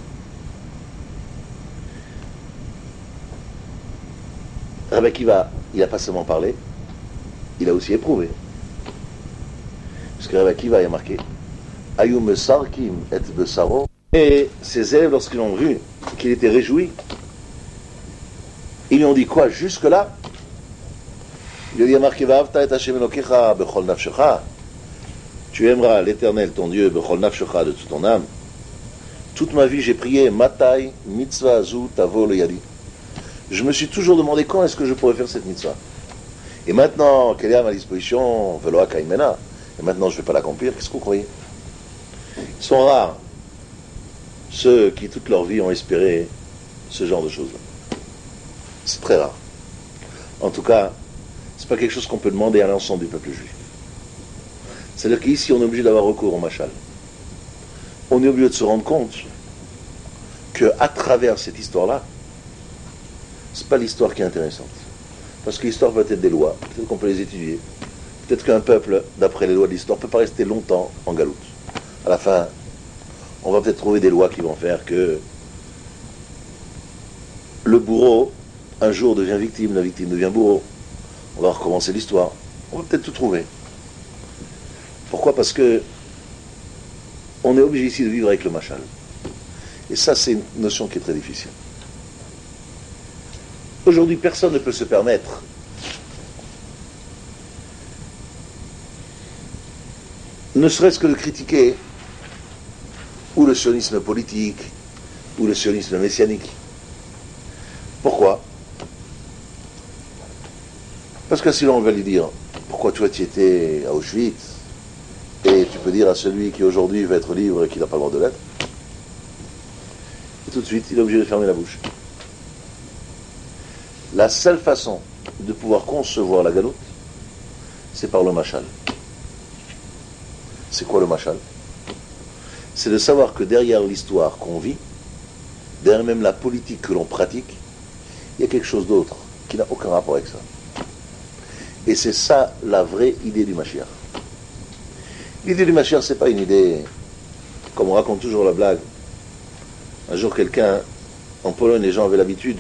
Rabbi Akiva, il n'a pas seulement parlé, il a aussi éprouvé. Parce que Rabbi Akiva, il a marqué Ayum Sarkim et Besaro. Et ses élèves, lorsqu'ils ont vu qu'il était réjoui, ils lui ont dit quoi jusque-là? Il lui a dit marqué Va'avta et Hashem Elokecha bechol nafshecha. Tu aimeras l'Éternel ton Dieu bechol nafshecha de toute ton âme. Toute ma vie j'ai prié Matai mitzvah azu tavo le yadi. Je me suis toujours demandé quand est-ce que je pourrais faire cette mitzvah. Et maintenant qu'elle est à ma disposition, velo kaimena, et maintenant je ne vais pas l'accomplir, qu'est-ce que vous croyez? Ils sont rares ceux qui toute leur vie ont espéré ce genre de choses-là. C'est très rare. En tout cas, c'est pas quelque chose qu'on peut demander à l'ensemble du peuple juif. C'est-à-dire qu'ici, on est obligé d'avoir recours au machal. On est obligé de se rendre compte qu'à travers cette histoire-là, c'est pas l'histoire qui est intéressante. Parce que l'histoire peut être des lois, peut-être qu'on peut les étudier. Peut-être qu'un peuple, d'après les lois de l'histoire, ne peut pas rester longtemps en galoute. À la fin, on va peut-être trouver des lois qui vont faire que le bourreau, un jour, devient victime, la victime devient bourreau. On va recommencer l'histoire. On va peut-être tout trouver. Pourquoi? Parce que on est obligé ici de vivre avec le machal. Et ça, c'est une notion qui est très difficile. Aujourd'hui, personne ne peut se permettre ne serait-ce que de critiquer ou le sionisme politique ou le sionisme messianique. Pourquoi? Parce que sinon on va lui dire pourquoi toi tu étais à Auschwitz et tu peux dire à celui qui aujourd'hui va être libre et qui n'a pas le droit de l'être, et tout de suite il est obligé de fermer la bouche. La seule façon de pouvoir concevoir la galoute, c'est par le machal. C'est quoi le machal? C'est de savoir que derrière l'histoire qu'on vit, derrière même la politique que l'on pratique, il y a quelque chose d'autre qui n'a aucun rapport avec ça. Et c'est ça la vraie idée du Mashiach. L'idée du Mashiach, c'est pas une idée, comme on raconte toujours la blague. Un jour, en Pologne, les gens avaient l'habitude,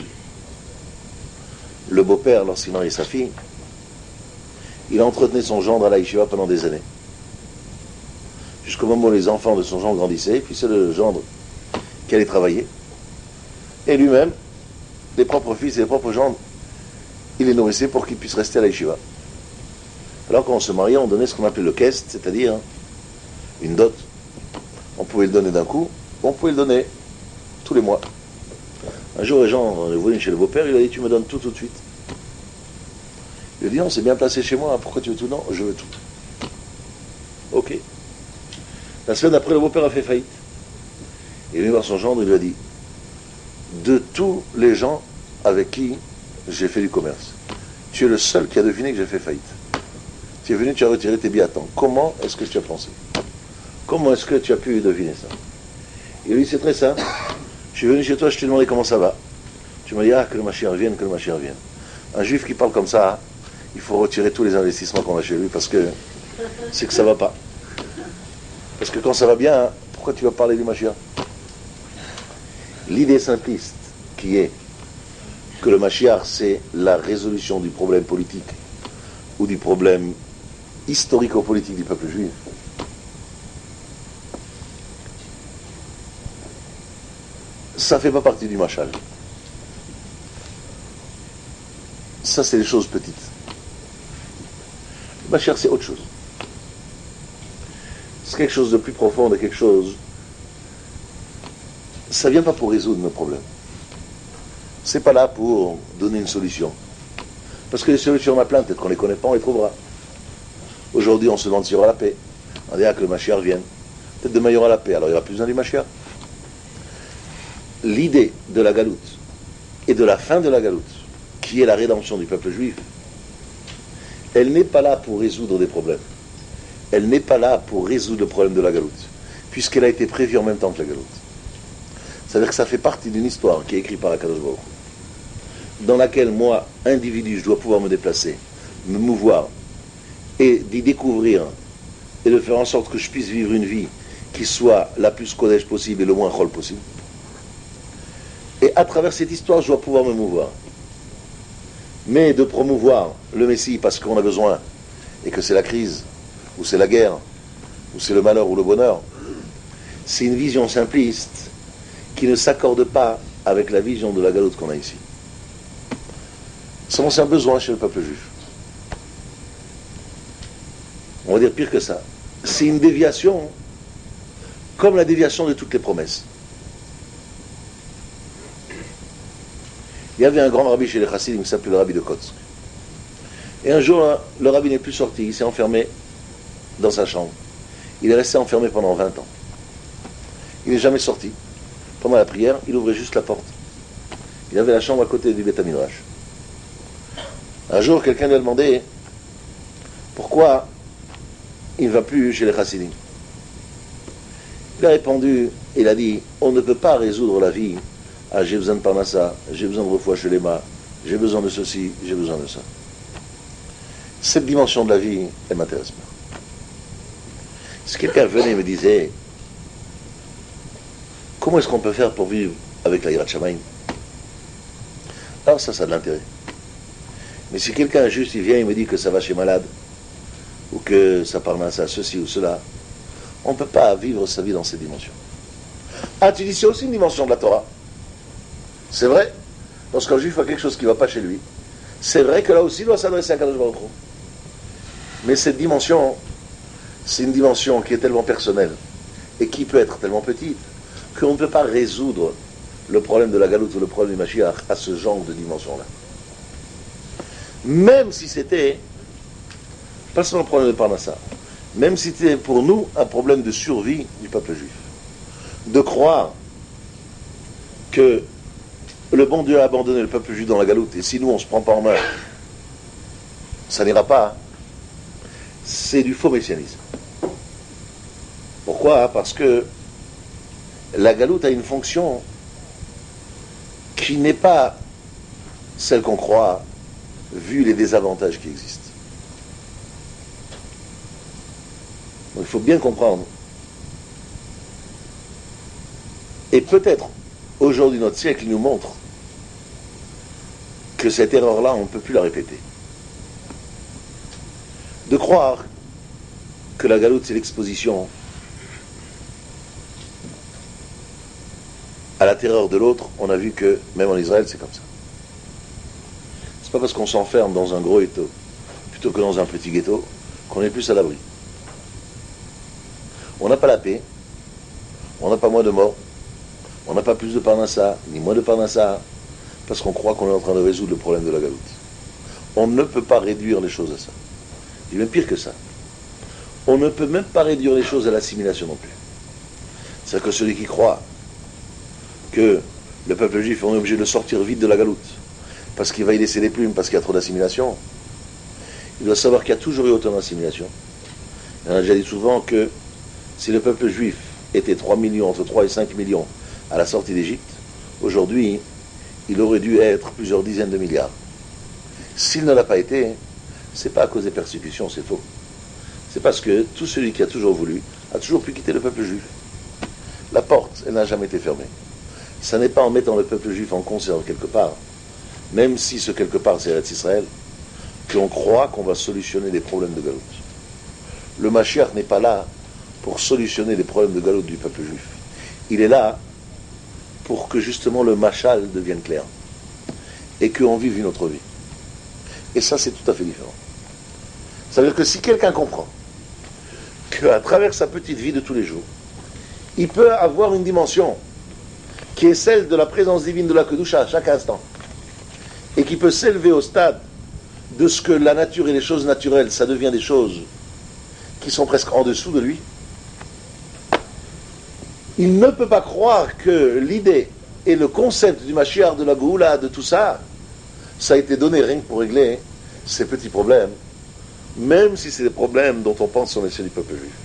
le beau-père, lorsqu'il mariait sa fille, il entretenait son gendre à la yeshiva pendant des années. jusqu'au moment où les enfants de son gendre grandissaient, puis c'est le gendre qui allait travailler, et lui-même, les propres fils et les propres gendres, il les nourrissait pour qu'ils puissent rester à la yeshiva. Alors quand on se mariait, on donnait ce qu'on appelait le kest, c'est-à-dire une dot. On pouvait le donner d'un coup, on pouvait le donner tous les mois. Un jour, les gens est venu chez le beau-père, il a dit, tu me donnes tout de suite. Il a dit, non, c'est bien placé chez moi, pourquoi tu veux tout? Non, je veux tout. Ok. La semaine après, le beau-père a fait faillite. Il est venu voir son gendre, il lui a dit, de tous les gens avec qui j'ai fait du commerce, tu es le seul qui a deviné que j'ai fait faillite. Tu es venu, tu as retiré tes billets à temps. Comment est-ce que tu as pensé? Comment est-ce que tu as pu deviner ça? Il lui dit, c'est très simple. Je suis venu chez toi, je t'ai demandé comment ça va. Tu m'as dit, ah, que le Mashiach revienne, que le Mashiach revienne. Un juif qui parle comme ça, il faut retirer tous les investissements qu'on a chez lui parce que c'est que ça va pas. Parce que quand ça va bien, pourquoi tu vas parler du Mashiach? L'idée simpliste qui est que le Mashiach, c'est la résolution du problème politique ou du problème historico-politique du peuple juif, ça ne fait pas partie du machal. Ça, c'est les choses petites. Le Mashiach, c'est autre chose. C'est quelque chose de plus profond, de quelque chose. Ça ne vient pas pour résoudre nos problèmes. C'est pas là pour donner une solution. Parce que les solutions, on a plein, peut-être qu'on ne les connaît pas, on les trouvera. Aujourd'hui, on se demande s'il y aura la paix. On dira que le Mashiach vienne. Peut-être demain, il y aura la paix, alors il n'y aura plus besoin du Mashiach. L'idée de la galoute et de la fin de la galoute, qui est la rédemption du peuple juif, elle n'est pas là pour résoudre des problèmes. Elle n'est pas là pour résoudre le problème de la galoute, puisqu'elle a été prévue en même temps que la galoute. C'est-à-dire que ça fait partie d'une histoire qui est écrite par Akadosh Baruch Hu, dans laquelle moi, individu, je dois pouvoir me déplacer, me mouvoir, et d'y découvrir, et de faire en sorte que je puisse vivre une vie qui soit la plus kodesh possible et le moins chol possible. Et à travers cette histoire, je dois pouvoir me mouvoir. Mais de promouvoir le Messie parce qu'on a besoin, et que c'est la crise, ou c'est la guerre, ou c'est le malheur ou le bonheur, c'est une vision simpliste qui ne s'accorde pas avec la vision de la galoute qu'on a ici. C'est un besoin chez le peuple juif. On va dire pire que ça. C'est une déviation, comme la déviation de toutes les promesses. Il y avait un grand rabbi chez les chassidim qui s'appelait le rabbi de Kotsk. Et un jour, le rabbi n'est plus sorti, il s'est enfermé dans sa chambre. Il est resté enfermé pendant 20 ans. Il n'est jamais sorti. Pendant la prière, il ouvrait juste la porte. Il avait la chambre à côté du Beth Midrash. Un jour, quelqu'un lui a demandé pourquoi il ne va plus chez les chassidim. Il a répondu, il a dit, on ne peut pas résoudre la vie. Ah, j'ai besoin de Parnassa, j'ai besoin de refoua chez les mains, j'ai besoin de ceci, j'ai besoin de ça. Cette dimension de la vie, elle m'intéresse pas. Si quelqu'un venait et me disait, comment est-ce qu'on peut faire pour vivre avec la Yirat Shamayim? Alors ça a de l'intérêt. Mais si quelqu'un juste il vient et me dit que ça va chez malade, ou que ça Parnassa, ceci ou cela, on ne peut pas vivre sa vie dans ces dimensions. Ah, tu dis c'est aussi une dimension de la Torah. C'est vrai, lorsqu'un juif a quelque chose qui ne va pas chez lui, c'est vrai que là aussi il doit s'adresser à Kadosh Baruch Hu. Mais cette dimension, c'est une dimension qui est tellement personnelle et qui peut être tellement petite qu'on ne peut pas résoudre le problème de la galoute ou le problème du Mashiach à ce genre de dimension-là. Même si c'était, pas seulement le problème de Parnassa, même si c'était pour nous un problème de survie du peuple juif. De croire que le bon Dieu a abandonné le peuple juif dans la galoute, et si nous on ne se prend pas en main, ça n'ira pas. C'est du faux messianisme. Pourquoi? Parce que la galoute a une fonction qui n'est pas celle qu'on croit, vu les désavantages qui existent. Donc il faut bien comprendre. Et peut-être, aujourd'hui, notre siècle nous montre que cette erreur-là, on ne peut plus la répéter. De croire que la galoute, c'est l'exposition à la terreur de l'autre, on a vu que, même en Israël, c'est comme ça. C'est pas parce qu'on s'enferme dans un gros ghetto, plutôt que dans un petit ghetto, qu'on est plus à l'abri. On n'a pas la paix, on n'a pas moins de morts, on n'a pas plus de parnassa, ni moins de parnassa, parce qu'on croit qu'on est en train de résoudre le problème de la galoute. On ne peut pas réduire les choses à ça. Il est même pire que ça. On ne peut même pas réduire les choses à l'assimilation non plus. C'est-à-dire que celui qui croit que le peuple juif est obligé de sortir vite de la galoute, parce qu'il va y laisser les plumes, parce qu'il y a trop d'assimilation, il doit savoir qu'il y a toujours eu autant d'assimilation. On a déjà dit souvent que si le peuple juif était 3 millions, entre 3 et 5 millions à la sortie d'Égypte, aujourd'hui, il aurait dû être plusieurs dizaines de milliards. S'il ne l'a pas été, c'est pas à cause des persécutions, c'est faux. C'est parce que tout celui qui a toujours voulu a toujours pu quitter le peuple juif. La porte, elle n'a jamais été fermée. Ça n'est pas en mettant le peuple juif en conserve quelque part, même si ce quelque part c'est Eretz Israël, qu'on croit qu'on va solutionner les problèmes de galoute. Le Mashiach n'est pas là pour solutionner les problèmes de galoute du peuple juif. Il est là pour que justement le machal devienne clair et qu'on vive une autre vie. Et ça, c'est tout à fait différent. Ça veut dire que si quelqu'un comprend qu'à travers sa petite vie de tous les jours, il peut avoir une dimension qui est celle de la présence divine de la Kedusha à chaque instant, et qui peut s'élever au stade de ce que la nature et les choses naturelles, ça devient des choses qui sont presque en dessous de lui, il ne peut pas croire que l'idée et le concept du Mashiach, de la Goula, de tout ça, ça a été donné rien que pour régler ces petits problèmes, même si c'est des problèmes dont on pense sur l'échelle du peuple juif.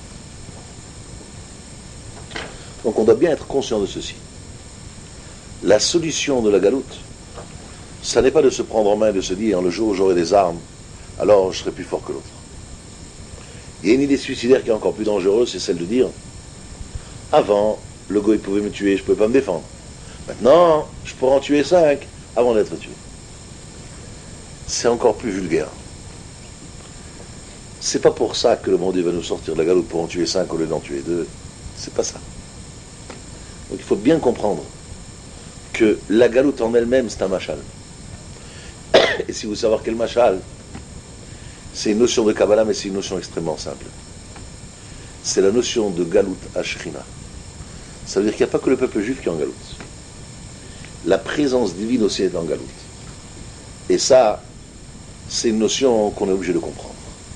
Donc on doit bien être conscient de ceci. La solution de la galoute, ça n'est pas de se prendre en main et de se dire, le jour où j'aurai des armes, alors je serai plus fort que l'autre. Il y a une idée suicidaire qui est encore plus dangereuse, c'est celle de dire, avant, le goy pouvait me tuer, je ne pouvais pas me défendre. Maintenant, je pourrais en tuer 5 avant d'être tué. C'est encore plus vulgaire. C'est pas pour ça que le bon Dieu va nous sortir de la galoute pour en tuer 5 au lieu d'en tuer 2. C'est pas ça. Donc il faut bien comprendre que la galoute en elle-même, c'est un machal. Et si vous savez quel machal, c'est une notion de Kabbalah, mais c'est une notion extrêmement simple. C'est la notion de galoute à Shrina. Ça veut dire qu'il n'y a pas que le peuple juif qui est en galoute. La présence divine aussi est en galoute. Et ça, c'est une notion qu'on est obligé de comprendre.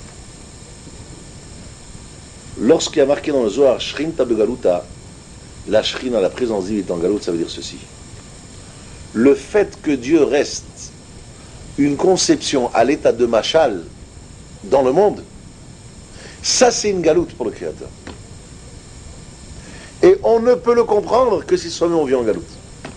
Lorsqu'il y a marqué dans le Zohar Shrinta begaluta, la Shrina, la présence divine est en galoute, ça veut dire ceci. Le fait que Dieu reste une conception à l'état de machal dans le monde, ça c'est une galoute pour le Créateur. Et on ne peut le comprendre que si soi-même on vit en galoute.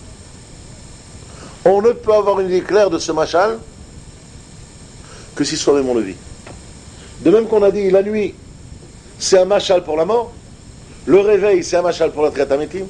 On ne peut avoir une idée claire de ce machal que si soi-même on le vit. De même qu'on a dit, la nuit, c'est un machal pour la mort, le réveil, c'est un machal pour la traite amétime,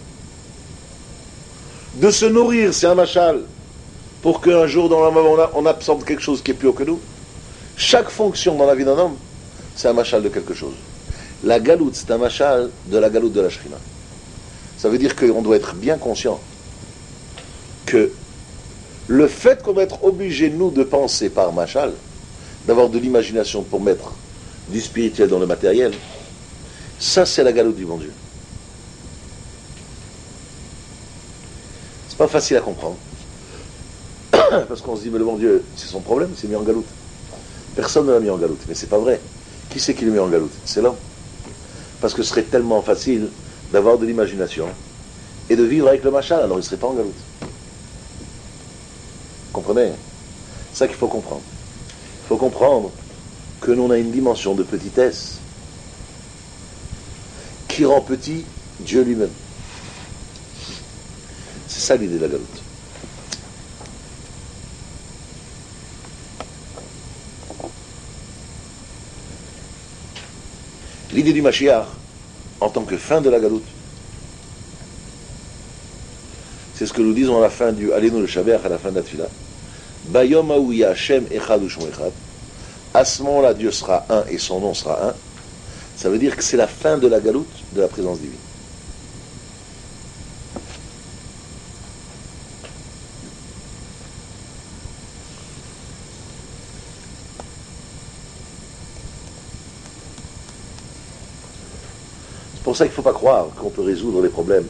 de se nourrir, c'est un machal pour qu'un jour dans la mort, on absorbe quelque chose qui est plus haut que nous. Chaque fonction dans la vie d'un homme, c'est un machal de quelque chose. La galoute, c'est un machal de la galoute de la Shrina. Ça veut dire qu'on doit être bien conscient que le fait qu'on va être obligé, nous, de penser par machal, d'avoir de l'imagination pour mettre du spirituel dans le matériel, ça, c'est la galoute du bon Dieu. C'est pas facile à comprendre. Parce qu'on se dit, mais le bon Dieu, c'est son problème, c'est mis en galoute. Personne ne l'a mis en galoute, mais c'est pas vrai. Qui c'est qui le met en galoute? C'est l'homme. Parce que ce serait tellement facile d'avoir de l'imagination et de vivre avec le machal, alors il ne serait pas en galoute. Comprenez? C'est ça qu'il faut comprendre. Il faut comprendre que nous on a une dimension de petitesse qui rend petit Dieu lui-même. C'est ça l'idée de la galoute. L'idée du Mashiach, en tant que fin de la galoute, c'est ce que nous disons à la fin du Alenu le Shabbat, à la fin de la Tfila. Bayom Aouya Hashem Echad Ushmo Echad. À ce moment-là, Dieu sera un et son nom sera un. Ça veut dire que c'est la fin de la galoute de la présence divine. pour ça qu'il ne faut pas croire qu'on peut résoudre les problèmes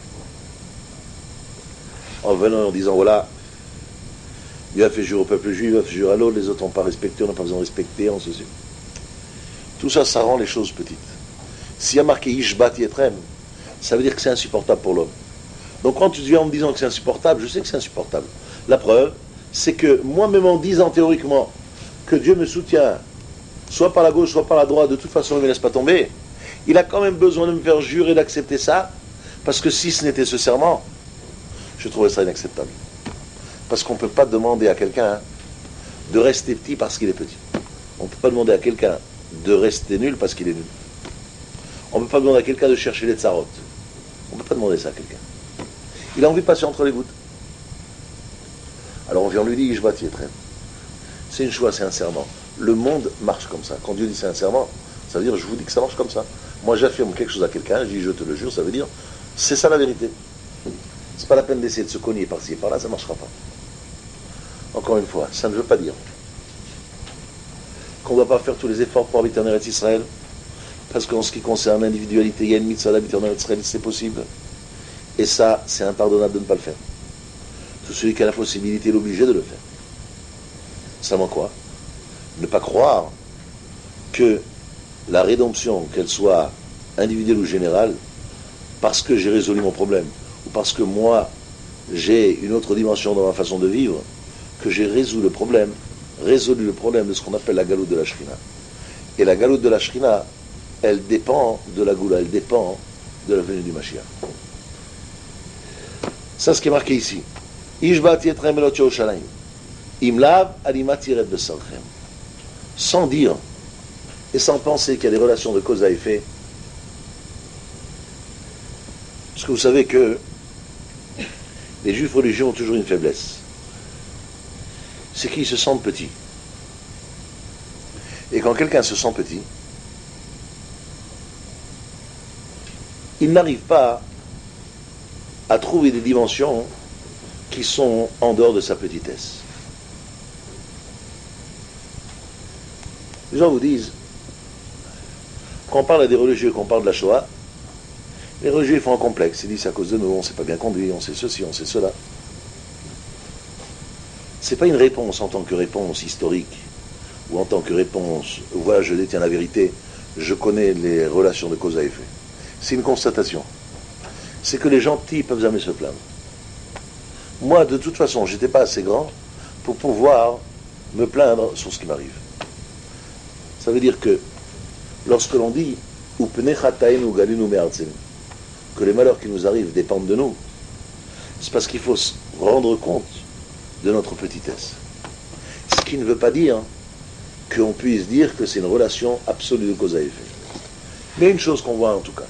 en venant en disant voilà, Dieu a fait jurer au peuple juif, il a fait jurer à l'autre, les autres n'ont pas respecté, on n'a pas besoin de respecter, on se suit. Tout ça, ça rend les choses petites. S'il y a marqué Ishbat Yetrem, ça veut dire que c'est insupportable pour l'homme. Donc quand tu viens en me disant que c'est insupportable, je sais que c'est insupportable. La preuve, c'est que moi-même en disant théoriquement que Dieu me soutient, soit par la gauche, soit par la droite, de toute façon il ne me laisse pas tomber, il a quand même besoin de me faire jurer d'accepter ça, parce que si ce n'était ce serment, je trouverais ça inacceptable. Parce qu'on ne peut pas demander à quelqu'un de rester petit parce qu'il est petit. On ne peut pas demander à quelqu'un de rester nul parce qu'il est nul. On ne peut pas demander à quelqu'un de chercher les tsarotes. On ne peut pas demander ça à quelqu'un. Il a envie de passer entre les gouttes. Alors on vient lui dire, je bâtis très. C'est une choix, c'est un serment. Le monde marche comme ça. Quand Dieu dit c'est un serment, ça veut dire je vous dis que ça marche comme ça. Moi j'affirme quelque chose à quelqu'un, je dis je te le jure, ça veut dire c'est ça la vérité. C'est pas la peine d'essayer de se cogner par-ci et par-là, ça ne marchera pas. Encore une fois, ça ne veut pas dire qu'on ne doit pas faire tous les efforts pour habiter en Eretz Israël, parce qu'en ce qui concerne l'individualité, il y a une mitzvah d'habiter en Eretz Israël, c'est possible. Et ça, c'est impardonnable de ne pas le faire. Tout celui qui a la possibilité est obligé de le faire. Seulement quoi? Ne pas croire que la rédemption, qu'elle soit individuelle ou générale, parce que j'ai résolu mon problème, ou parce que moi, j'ai une autre dimension dans ma façon de vivre, que j'ai résolu le problème de ce qu'on appelle la galoute de la Shrina. Et la galoute de la Shrina, elle dépend de la Goula, elle dépend de la venue du Mashiach. Ça, ce qui est marqué ici. Ishbat yetrem elot Yerushalayim. Imlav alimat yiret besarchem. Sans dire et sans penser qu'il y a des relations de cause à effet. Parce que vous savez que les juifs religieux ont toujours une faiblesse. C'est qu'ils se sentent petits. Et quand quelqu'un se sent petit, il n'arrive pas à trouver des dimensions qui sont en dehors de sa petitesse. Les gens vous disent, quand on parle à des religieux, qu'on parle de la Shoah, les religieux font un complexe. Ils disent c'est à cause de nous, on ne s'est pas bien conduit, on sait ceci, on sait cela. Ce n'est pas une réponse en tant que réponse historique, ou en tant que réponse, voilà, je détiens la vérité, je connais les relations de cause à effet. C'est une constatation. C'est que les gentils ne peuvent jamais se plaindre. Moi, de toute façon, je n'étais pas assez grand pour pouvoir me plaindre sur ce qui m'arrive. Ça veut dire que lorsque l'on dit que les malheurs qui nous arrivent dépendent de nous, c'est parce qu'il faut se rendre compte de notre petitesse. Ce qui ne veut pas dire qu'on puisse dire que c'est une relation absolue de cause à effet. Mais une chose qu'on voit en tout cas,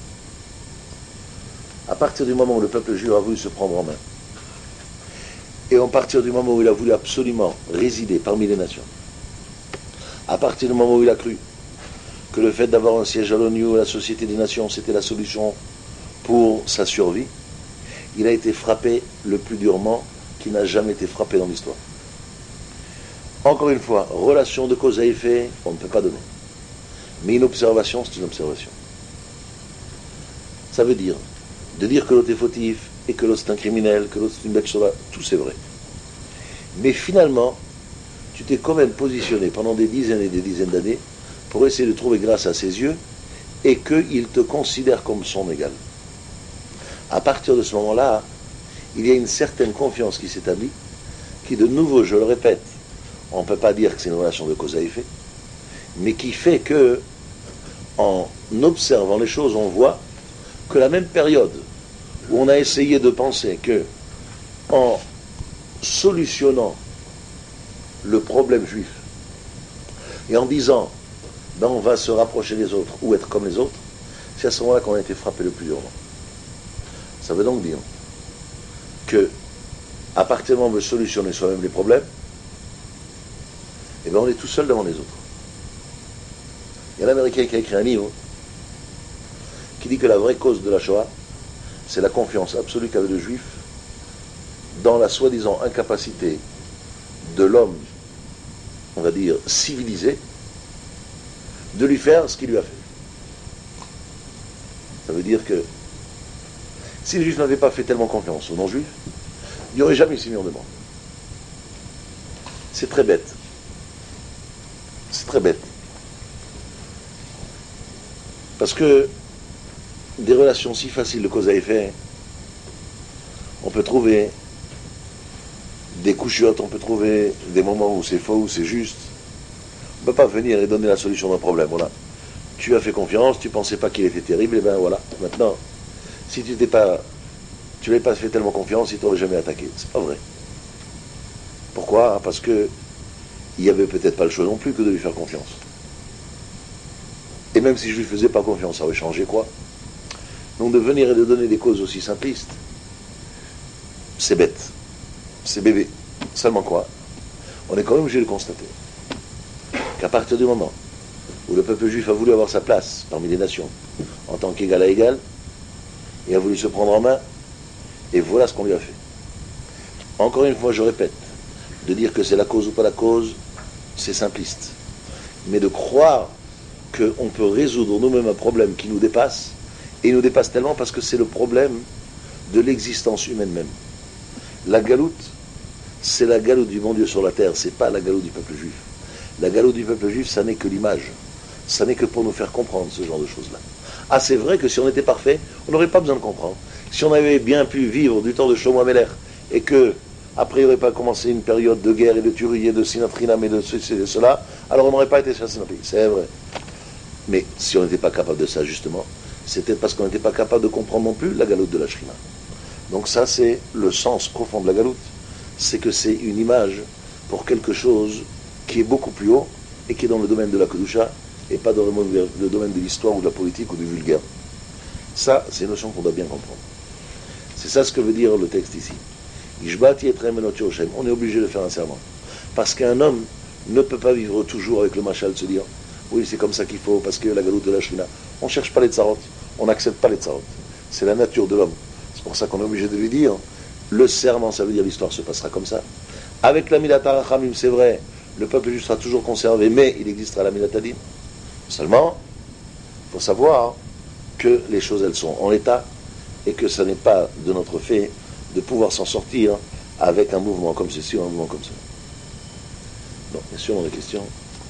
à partir du moment où le peuple juif a voulu se prendre en main, et à partir du moment où il a voulu absolument résider parmi les nations, à partir du moment où il a cru que le fait d'avoir un siège à l'ONU, à la Société des Nations, c'était la solution pour sa survie, il a été frappé le plus durement qu'il n'a jamais été frappé dans l'histoire. Encore une fois, relation de cause à effet, on ne peut pas donner. Mais une observation, c'est une observation. Ça veut dire, de dire que l'autre est fautif, et que l'autre c'est un criminel, que l'autre c'est une bête sauvage, tout c'est vrai. Mais finalement, tu t'es quand même positionné pendant des dizaines et des dizaines d'années pour essayer de trouver grâce à ses yeux et qu'il te considère comme son égal. À partir de ce moment-là, il y a une certaine confiance qui s'établit, qui de nouveau, je le répète, on ne peut pas dire que c'est une relation de cause à effet, mais qui fait que, en observant les choses, on voit que la même période où on a essayé de penser que, en solutionnant le problème juif, et en disant, ben on va se rapprocher des autres, ou être comme les autres, c'est à ce moment-là qu'on a été frappé le plus durement. Ça veut donc dire que, à partir du moment où on veut solutionner soi-même les problèmes, eh bien on est tout seul devant les autres. Il y a un Américain qui a écrit un livre qui dit que la vraie cause de la Shoah, c'est la confiance absolue qu'avait le Juif dans la soi-disant incapacité de l'homme, on va dire, civilisé, de lui faire ce qu'il lui a fait. Ça veut dire que si les Juifs n'avaient pas fait tellement confiance aux non-Juifs, il n'y aurait jamais eu 6 millions de morts. C'est très bête. C'est très bête. Parce que des relations si faciles de cause à effet, on peut trouver des couchottes, on peut trouver des moments où c'est faux, où c'est juste. On ne peut pas venir et donner la solution d'un problème. Voilà. Tu as fait confiance, tu ne pensais pas qu'il était terrible, et bien voilà. Maintenant, si tu n'avais pas fait tellement confiance, il ne t'aurait jamais attaqué. C'est pas vrai. Pourquoi? Parce que il n'y avait peut-être pas le choix non plus que de lui faire confiance. Et même si je lui faisais pas confiance, ça aurait changé quoi? Donc de venir et de donner des causes aussi simplistes, c'est bête. C'est bébé. Seulement quoi? On est quand même obligé de constater qu'à partir du moment où le peuple juif a voulu avoir sa place parmi les nations, en tant qu'égal à égal, et a voulu se prendre en main, et voilà ce qu'on lui a fait. Encore une fois, je répète, de dire que c'est la cause ou pas la cause, c'est simpliste. Mais de croire qu'on peut résoudre nous-mêmes un problème qui nous dépasse, et il nous dépasse tellement parce que c'est le problème de l'existence humaine même. La galoute, c'est la galoute du bon Dieu sur la terre, c'est pas la galoute du peuple juif. La galoute du peuple juif, ça n'est que l'image. Ça n'est que pour nous faire comprendre ce genre de choses-là. Ah, c'est vrai que si on était parfait, on n'aurait pas besoin de comprendre. Si on avait bien pu vivre du temps de Shlomo Ameler, et que après il n'aurait pas commencé une période de guerre et de tuerie et de sinatrinam et de ceci et de cela, alors on n'aurait pas été chassé dans le pays. C'est vrai. Mais si on n'était pas capable de ça, justement, c'était parce qu'on n'était pas capable de comprendre non plus la galoute de la Shrina. Donc ça, c'est le sens profond de la galoute. C'est que c'est une image pour quelque chose qui est beaucoup plus haut et qui est dans le domaine de la Kedusha et pas dans le domaine de l'histoire ou de la politique ou du vulgaire. Ça, c'est une notion qu'on doit bien comprendre. C'est ça ce que veut dire le texte ici. On est obligé de faire un serment. Parce qu'un homme ne peut pas vivre toujours avec le machal de se dire oui, c'est comme ça qu'il faut, parce que la galoute de la Shrina. On ne cherche pas les tsarot, on n'accepte pas les tsarot. C'est la nature de l'homme. C'est pour ça qu'on est obligé de lui dire le serment, ça veut dire l'histoire se passera comme ça. Avec la Milata Rachamim, c'est vrai, le peuple juif sera toujours conservé, mais il existera la Milatadim. Seulement, il faut savoir que les choses, elles sont en état et que ce n'est pas de notre fait de pouvoir s'en sortir avec un mouvement comme ceci ou un mouvement comme ça. Donc, bien sûr, on a des questions.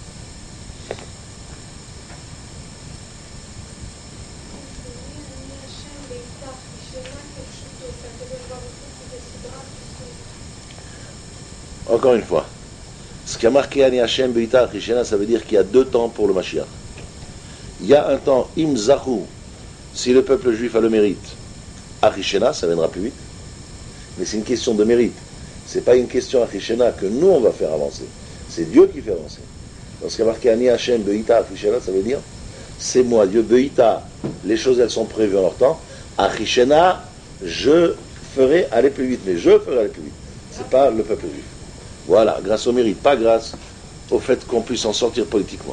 Encore une fois, ce qui a marqué Ani Hashem Beita Rishena, ça veut dire qu'il y a 2 temps pour le Mashiach. Il y a un temps Im Zahu, si le peuple juif a le mérite, Arishena, ça viendra plus vite. Mais c'est une question de mérite. C'est pas une question Arishena que nous on va faire avancer. C'est Dieu qui fait avancer. Donc ce qui a marqué Ani Hashem Beita Arishena, ça veut dire c'est moi, Dieu Beita, les choses elles sont prévues en leur temps. Arishena, je ferai aller plus vite, mais je ferai aller plus vite. C'est pas le peuple juif. Voilà, grâce au mérite, pas grâce au fait qu'on puisse en sortir politiquement.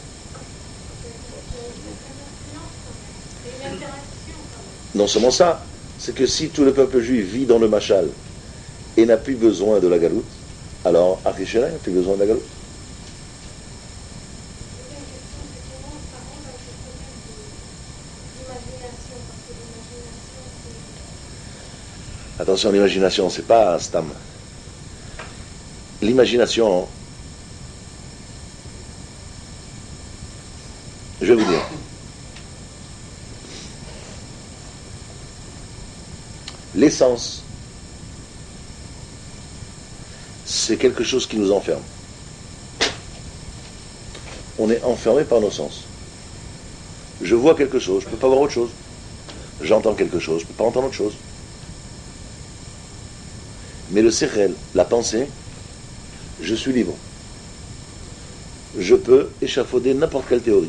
Non seulement ça, c'est que si tout le peuple juif vit dans le machal et n'a plus besoin de la galoute, alors Arishena n'a plus besoin de la galoute. Attention, l'imagination, c'est pas un stam. L'imagination, je vais vous dire, l'essence, c'est quelque chose qui nous enferme. On est enfermé par nos sens. Je vois quelque chose, je ne peux pas voir autre chose. J'entends quelque chose, je ne peux pas entendre autre chose. Mais le sechel, la pensée, je suis libre. Je peux échafauder n'importe quelle théorie.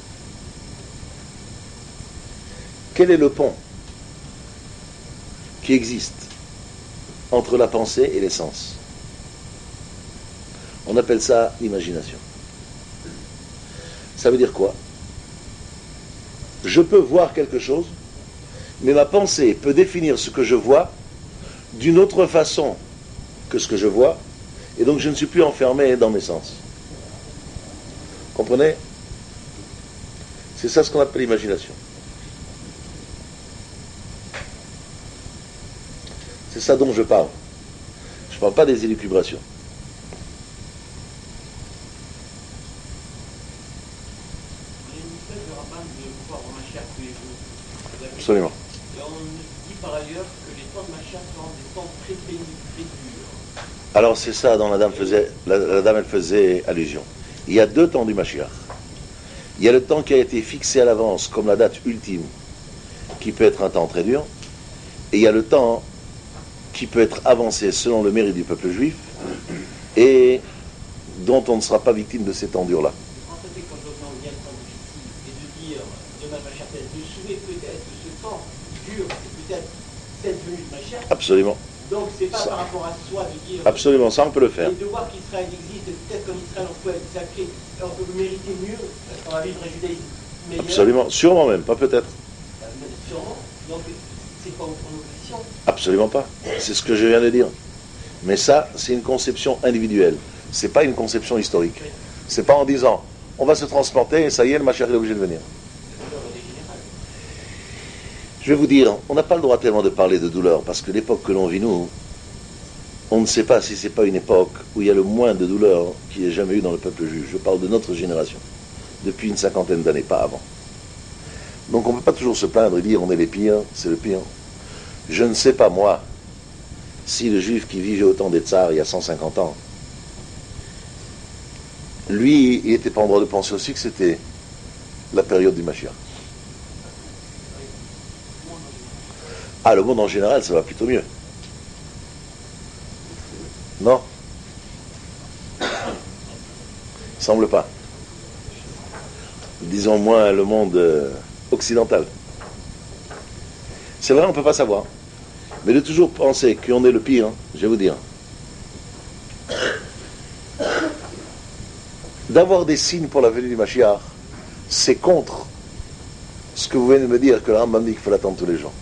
Quel est le pont qui existe entre la pensée et les sens? On appelle ça l'imagination. Ça veut dire quoi? Je peux voir quelque chose, mais ma pensée peut définir ce que je vois d'une autre façon que ce que je vois, et donc je ne suis plus enfermé dans mes sens. Comprenez? C'est ça ce qu'on appelle l'imagination. C'est ça dont je parle. Je ne parle pas des élucubrations. Absolument. Et on dit par ailleurs que les temps de Mashiach seront des temps très bénis, très durs. Alors c'est ça dont la dame elle faisait allusion. Il y a deux temps du Mashiach. Il y a le temps qui a été fixé à l'avance comme la date ultime, qui peut être un temps très dur, et il y a le temps qui peut être avancé selon le mérite du peuple juif, et dont on ne sera pas victime de ces temps durs-là. En fait, quand on vient le temps difficile, et de dire, demain Mashiach, de souhaiter peut-être que ce temps dur, c'est peut-être cette venue de Mashiach. Absolument. Donc c'est pas Ça. par rapport à soi de dire... Absolument, ça on peut le faire. Et de voir qu'Israël existe, et peut-être qu'en Israël on peut être sacré, on peut mériter mieux, parce qu'on va vivre un judaïsme meilleur. Absolument, sûrement même, pas peut-être. Sûrement. Donc c'est pas une opposition. Absolument pas. C'est ce que je viens de dire. Mais ça, c'est une conception individuelle. C'est pas une conception historique. C'est pas en disant, on va se transplanter et ça y est, le Mashiach est obligé de venir. Je vais vous dire, on n'a pas le droit tellement de parler de douleur, parce que l'époque que l'on vit nous, on ne sait pas si c'est pas une époque où il y a le moins de douleur qu'il y ait jamais eu dans le peuple juif. Je parle de notre génération, depuis une 50aine d'années, pas avant. Donc on ne peut pas toujours se plaindre et dire on est les pires, c'est le pire. Je ne sais pas moi, si le juif qui vivait au temps des tsars il y a 150 ans, lui, il n'était pas en droit de penser aussi que c'était la période du Mashiach. Ah, le monde en général, ça va plutôt mieux. Non? Semble pas. Disons moins le monde occidental. C'est vrai, on ne peut pas savoir. Mais de toujours penser qu'on est le pire, je vais vous dire. D'avoir des signes pour la venue du Mashiach, c'est contre ce que vous venez de me dire, que le Rambam dit qu'il faut l'attendre tous les jours.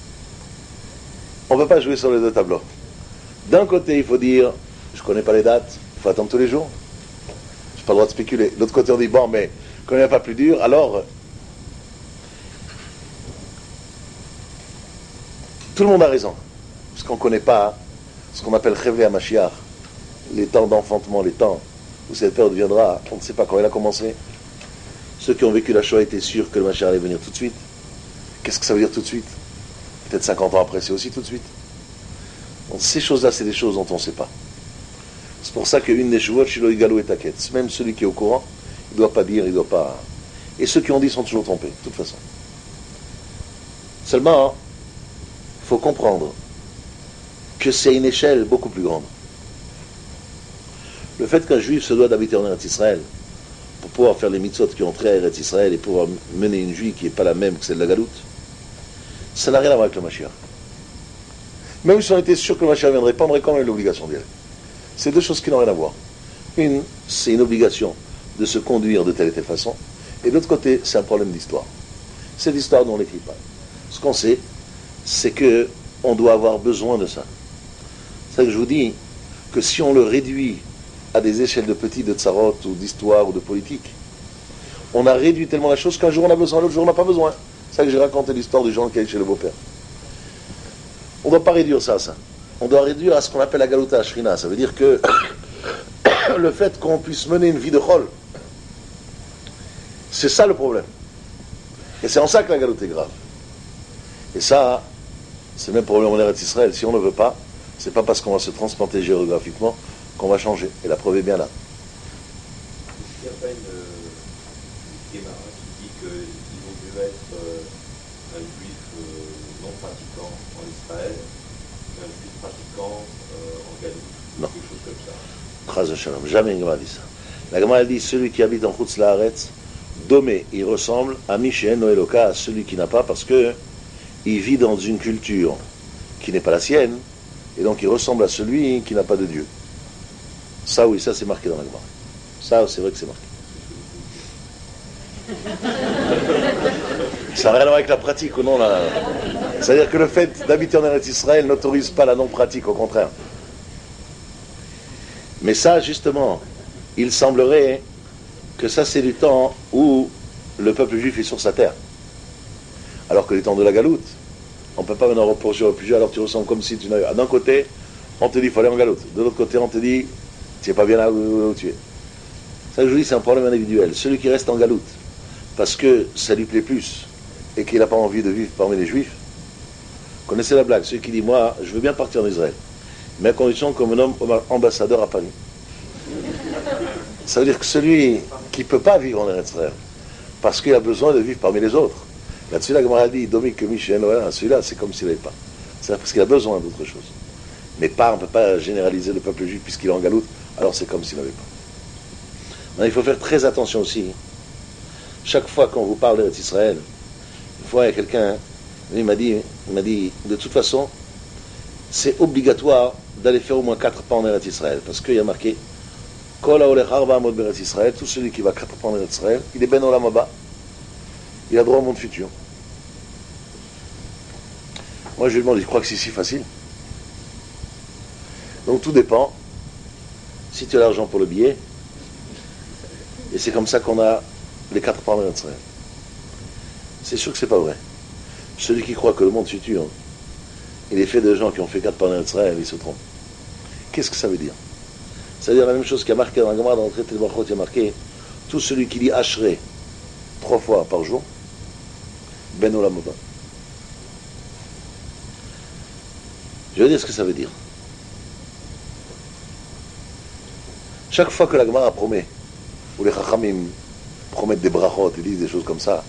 On ne peut pas jouer sur les deux tableaux. D'un côté, il faut dire, je ne connais pas les dates, il faut attendre tous les jours. Je n'ai pas le droit de spéculer. De l'autre côté, on dit, bon, mais quand il n'y a pas plus dur, alors... Tout le monde a raison. Parce qu'on ne connaît pas ce qu'on appelle rêver à Mashiach, les temps d'enfantement, les temps où cette période viendra, on ne sait pas quand elle a commencé. Ceux qui ont vécu la Shoah étaient sûrs que le Mashiach allait venir tout de suite. Qu'est-ce que ça veut dire tout de suite? Peut-être 50 ans après, c'est aussi tout de suite. Donc, ces choses-là, c'est des choses dont on ne sait pas. C'est pour ça qu'une des chevaux, Shilo Igalo et Taket, même celui qui est au courant, il ne doit pas dire, il ne doit pas... Et ceux qui ont dit sont toujours trompés, de toute façon. Seulement, il faut comprendre que c'est une échelle beaucoup plus grande. Le fait qu'un juif se doit d'habiter en Eretz Israël pour pouvoir faire les mitzvot qui ont trait à Eretz Israël et pouvoir mener une vie qui n'est pas la même que celle de la Galoute, ça n'a rien à voir avec le Mashiach. Même si on était sûr que le Mashiach ne viendrait pas, on aurait quand même l'obligation d'y aller. C'est deux choses qui n'ont rien à voir. Une, c'est une obligation de se conduire de telle et telle façon, et de l'autre côté, c'est un problème d'histoire. C'est l'histoire dont on n'écrit pas. Ce qu'on sait, c'est qu'on doit avoir besoin de ça. C'est ça que je vous dis, que si on le réduit à des échelles de petits, de tsarot, ou d'histoire, ou de politique, on a réduit tellement la chose qu'un jour on a besoin, l'autre jour on n'a pas besoin. C'est ça que j'ai raconté l'histoire du Jean qui est chez le beau-père. On ne doit pas réduire ça, ça. On doit réduire à ce qu'on appelle la galouta ashrina. Ça veut dire que le fait qu'on puisse mener une vie de chol, c'est ça le problème. Et c'est en ça que la galoute est grave. Et ça, c'est le même problème en Eretz Israël. Si on ne veut pas, c'est pas parce qu'on va se transplanter géographiquement qu'on va changer. Et la preuve est bien là. Est-ce qu'il n'y a pas une schéma qui dit qu'il vaut mieux être un juif non pratiquant en Israël qu'un juif pratiquant en Galoute? Non. Quelque chose comme ça. Chaz v'shalom. Jamais une Gemara dit ça. La Gemara dit celui qui habite en Chutz La'aretz, Domé, il ressemble à Michel Noéloka, à celui qui n'a pas, parce que il vit dans une culture qui n'est pas la sienne, et donc il ressemble à celui qui n'a pas de Dieu. Ça, oui, ça c'est marqué dans la Gemara. Ça, c'est vrai que c'est marqué. Ça n'a rien à voir avec la pratique ou non là. C'est-à-dire que le fait d'habiter en Eretz Israël n'autorise pas la non-pratique, au contraire. Mais ça, justement, il semblerait que ça c'est du temps où le peuple juif est sur sa terre. Alors que les temps de la Galoute, On ne peut pas maintenant reprocher au réfugié, alors tu ressens comme si tu n'avais... D'un côté, on te dit il faut aller en galoute. De l'autre côté, on te dit tu n'es pas bien là où tu es. Ça, je vous dis, c'est un problème individuel. Celui qui reste en galoute, parce que ça lui plaît plus, et qu'il n'a pas envie de vivre parmi les juifs, connaissez la blague, celui qui dit moi, je veux bien partir en Israël, mais à condition comme un homme ambassadeur à Paris. Ça veut dire que celui qui ne peut pas vivre en Israël, parce qu'il a besoin de vivre parmi les autres, là-dessus la Gemara dit, Domi que Michel, voilà, celui-là, c'est comme s'il n'avait pas. C'est parce qu'il a besoin d'autre chose. Mais pas, on ne peut pas généraliser le peuple juif puisqu'il est en galoute, alors c'est comme s'il n'avait pas. Maintenant, il faut faire très attention aussi. Chaque fois qu'on vous parle d'Eretz Israël, une fois il y a quelqu'un, il m'a dit, de toute façon, c'est obligatoire d'aller faire au moins 4 pas en Eretz Israël, parce qu'il y a marqué Kol haolech arba amot be'Eretz Israël, tout celui qui va 4 pas en Eretz Israël, il est ben olam haba, il a droit au monde futur. Moi je lui demande, il croit que c'est si facile? Donc tout dépend. Si tu as l'argent pour le billet, et c'est comme ça qu'on a les 4 pas en Eretz Israël. C'est sûr que c'est pas vrai. Celui qui croit que le monde futur, il est fait de gens qui ont fait 4 pas en Eretz Israël, il se trompe. Qu'est-ce que ça veut dire? Ça veut dire la même chose qui a marqué dans la Gemara, dans le traité de Brachot, il y a marqué tout celui qui dit Ashrei 3 fois par jour, Ben Olam Haba. Je vais dire ce que ça veut dire. Chaque fois que la Gemara promet, ou les Chachamim promettent des brachot et disent des choses comme ça,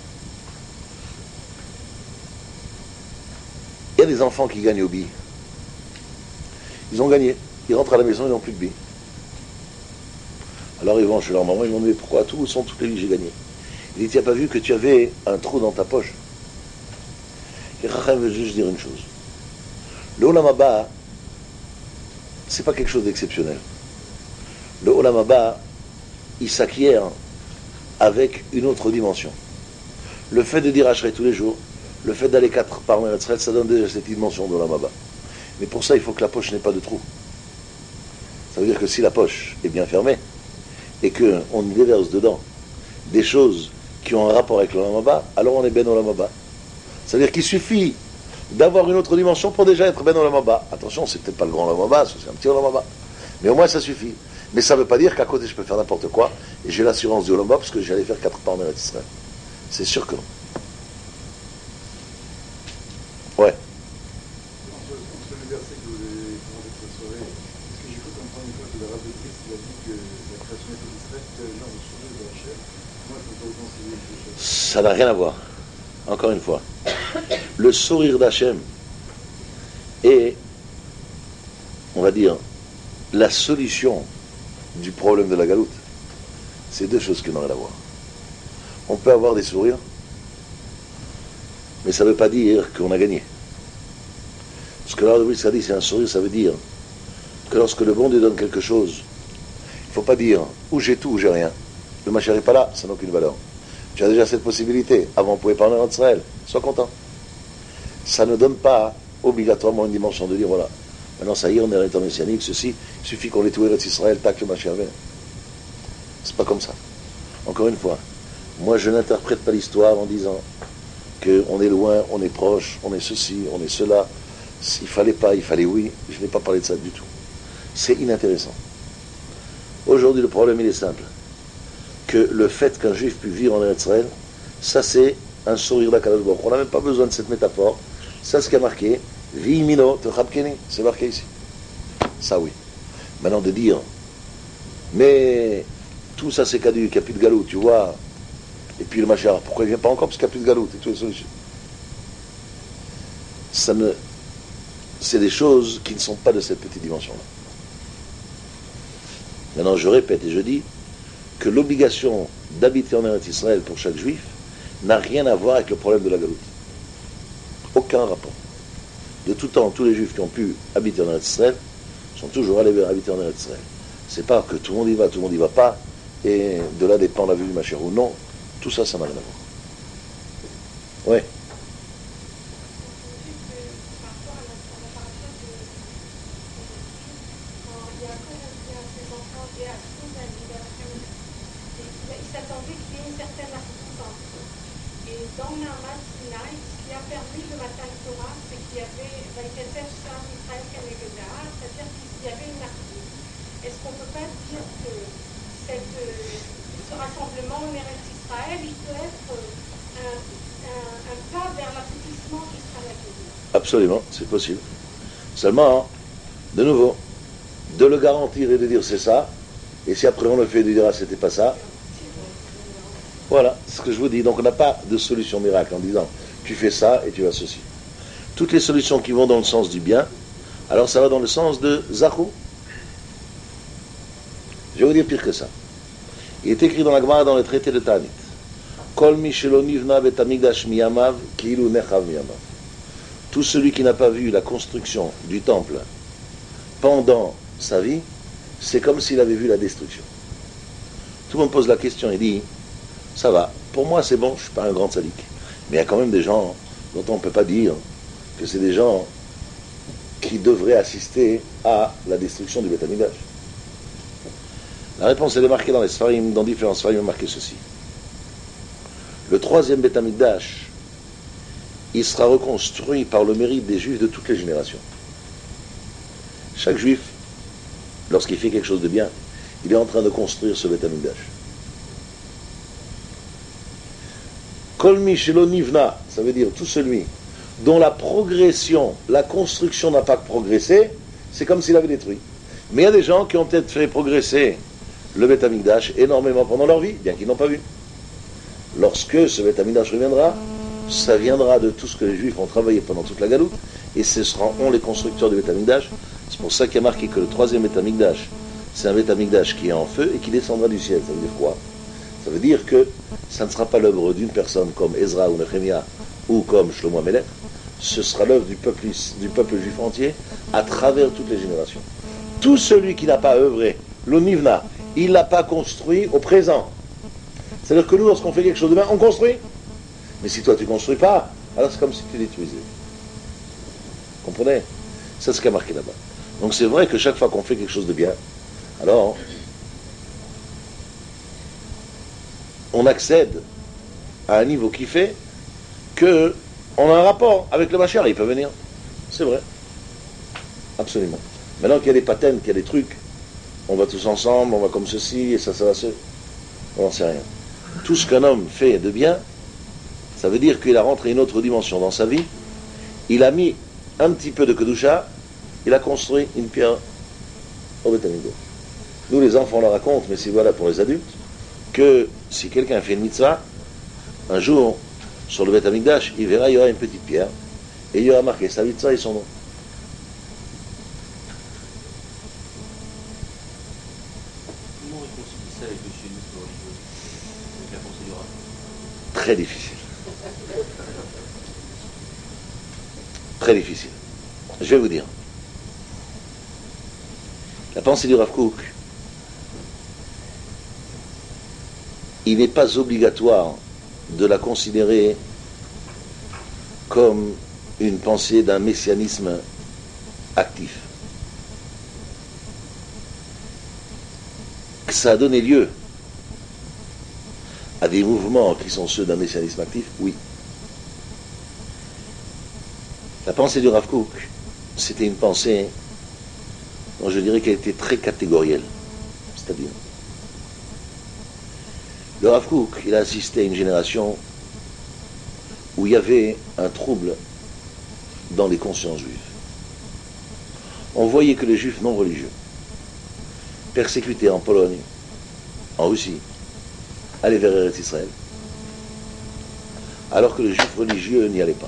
il y a des enfants qui gagnent au billes. Ils ont gagné. Ils rentrent à la maison, ils n'ont plus de billes. Alors ils vont chez leur maman, ils vont demander pourquoi où sont toutes les billes que j'ai gagnées. Il dit, tu n'as pas vu que tu avais un trou dans ta poche? Et Chachamim veut juste dire une chose. Le Olam Haba, c'est pas quelque chose d'exceptionnel. Le Olam Haba, il s'acquiert avec une autre dimension. Le fait de dire Ashrei tous les jours, le fait d'aller 4 par en Eretz Israël, ça donne déjà cette dimension de l'Olam Haba. Mais pour ça, il faut que la poche n'ait pas de trou. Ça veut dire que si la poche est bien fermée, et qu'on déverse dedans des choses qui ont un rapport avec l'Olam Haba, alors on est Ben Olam Haba. Ça veut dire qu'il suffit d'avoir une autre dimension pour déjà être Ben Olam Haba. Attention, c'est peut-être pas le grand Olam Haba, c'est un petit Olam Haba. Mais au moins ça suffit. Mais ça ne veut pas dire qu'à côté je peux faire n'importe quoi et j'ai l'assurance du Olam Haba parce que j'allais faire 4 pas en Eretz Israël. C'est sûr que non. Ouais. Entre les versets que vous avez commandés cette soirée, est-ce que j'ai cru comprendre une fois que le Rav de Christ a dit que la création d'Israël était le genre de sourire de la chair? Moi, je ne peux pas vous conseiller quelque chose. Ça n'a rien à voir. Encore une fois. Le sourire d'Hachem est, on va dire, la solution du problème de la galoute. C'est deux choses qui n'ont rien à voir. On peut avoir des sourires, mais ça ne veut pas dire qu'on a gagné. Ce que l'Ordre a dit, c'est un sourire, ça veut dire que lorsque le bon Dieu donne quelque chose, il ne faut pas dire ou j'ai tout ou j'ai rien. Le Mashiach n'est pas là, ça n'a aucune valeur. Tu as déjà cette possibilité. Avant, on pouvait parler en Israël. Sois content. Ça ne donne pas obligatoirement une dimension de dire voilà, maintenant ça y est, on est en état messianique, ceci, il suffit qu'on ait tout Eretz Israël, tac, le Mashiach vient. C'est pas comme ça. Encore une fois, moi je n'interprète pas l'histoire en disant qu'on est loin, on est proche, on est ceci, on est cela. S'il fallait pas, il fallait oui. Je n'ai pas parlé de ça du tout. C'est inintéressant. Aujourd'hui, le problème, il est simple. Que le fait qu'un juif puisse vivre en Eretz Israël, ça c'est un sourire d'Akadosh Baruch Hu. On n'a même pas besoin de cette métaphore. Ça, ce qui a marqué, Vi mino te chabkeni, c'est marqué ici. Ça oui. Maintenant de dire, mais tout ça c'est caduc, il n'y a plus de galoute, tu vois. Et puis le Mashiach, pourquoi il ne vient pas encore? Parce qu'il n'y a plus de galoute et toutes les solutions. Ça ne... C'est des choses qui ne sont pas de cette petite dimension-là. Maintenant je répète et je dis que l'obligation d'habiter en Eretz Israël pour chaque juif n'a rien à voir avec le problème de la galoute. Aucun rapport. De tout temps, tous les juifs qui ont pu habiter en Eretz Israël sont toujours allés habiter en Eretz Israël. C'est pas que tout le monde y va, tout le monde y va pas, et de là dépend la vue du Mashiach ou non. Tout ça, ça n'a rien à voir. Ouais. Il s'attendait qu'il y ait une certaine assistance. Et Et dans Naamat Sinaï, ce qui a permis le matin de Torah, c'est qu'il y avait Vaïketer Sham Israël Kanegedar, c'est-à-dire qu'il y avait une armée. Est-ce qu'on ne peut pas dire que ce rassemblement en Eretz Israël, il peut être un pas vers l'aboutissement qui sera la Géoula? Absolument, c'est possible. Seulement, de nouveau, de le garantir et de dire c'est ça, et si après on le fait, de dire ah c'était pas ça. Voilà, c'est ce que je vous dis. Donc on n'a pas de solution miracle en disant tu fais ça et tu as ceci. Toutes les solutions qui vont dans le sens du bien, alors ça va dans le sens de Zachou. Je vais vous dire pire que ça. Il est écrit dans la Gemara, dans le traité de Tanit, Kol mi shelo nivna bet hamikdash miyamav ki'ilu nechav miyamav. Tout celui qui n'a pas vu la construction du temple pendant sa vie, c'est comme s'il avait vu la destruction. Tout le monde pose la question et dit ça va, pour moi c'est bon, je ne suis pas un grand tzaddik. Mais il y a quand même des gens dont on ne peut pas dire que c'est des gens qui devraient assister à la destruction du Beth Amikdash. La réponse elle est marquée dans les Sfarim, dans différents Sfarim, il est marqué ceci. Le troisième Beth Amikdash, il sera reconstruit par le mérite des Juifs de toutes les générations. Chaque Juif, lorsqu'il fait quelque chose de bien, il est en train de construire ce Beth Amikdash. Kol mi shelo nivna, ça veut dire tout celui dont la progression, la construction n'a pas progressé, c'est comme s'il avait détruit. Mais il y a des gens qui ont peut-être fait progresser le Beth Amikdash énormément pendant leur vie, bien qu'ils n'ont pas vu. Lorsque ce Beth Amikdash reviendra, ça viendra de tout ce que les Juifs ont travaillé pendant toute la galoute, et ce seront les constructeurs du Beth Amikdash. C'est pour ça qu'il y a marqué que le troisième Beth Amikdash, c'est un Beth Amikdash qui est en feu et qui descendra du ciel. Ça veut dire quoi? Ça veut dire que ça ne sera pas l'œuvre d'une personne comme Ezra ou Nehemia ou comme Shlomo HaMelech, ce sera l'œuvre du peuple juif entier à travers toutes les générations. Tout celui qui n'a pas œuvré, l'Onivna, il ne l'a pas construit au présent. C'est-à-dire que nous, lorsqu'on fait quelque chose de bien, on construit. Mais si toi tu ne construis pas, alors c'est comme si tu détruisais. Vous comprenez? C'est ce qui a marqué là-bas. Donc c'est vrai que chaque fois qu'on fait quelque chose de bien, alors on accède à un niveau qui fait que on a un rapport avec le Mashiach, il peut venir. C'est vrai. Absolument. Maintenant qu'il y a des patentes, qu'il y a des trucs, on va tous ensemble, on va comme ceci, et ça va se... On n'en sait rien. Tout ce qu'un homme fait de bien, ça veut dire qu'il a rentré une autre dimension dans sa vie, il a mis un petit peu de Kedusha, il a construit une pierre au Beth Amikdash. Nous les enfants on le raconte, mais c'est voilà pour les adultes, que si quelqu'un fait une mitzvah, un jour, sur le Beth Amikdash, il verra, il y aura une petite pierre, et il y aura marqué sa mitzvah et son nom. Comment on réconcilie ça avec le sionisme religieux, avec la pensée du Rav? Très difficile. Très difficile. Je vais vous dire. La pensée du Rav Kook, il n'est pas obligatoire de la considérer comme une pensée d'un messianisme actif. Ça a donné lieu à des mouvements qui sont ceux d'un messianisme actif, oui. La pensée du Rav Kook, c'était une pensée dont je dirais qu'elle était très catégorielle. C'est-à-dire, le Rav Kook, il a assisté à une génération où il y avait un trouble dans les consciences juives. On voyait que les juifs non religieux, persécutés en Pologne, en Russie, allaient vers Eretz Israël, alors que les juifs religieux n'y allaient pas.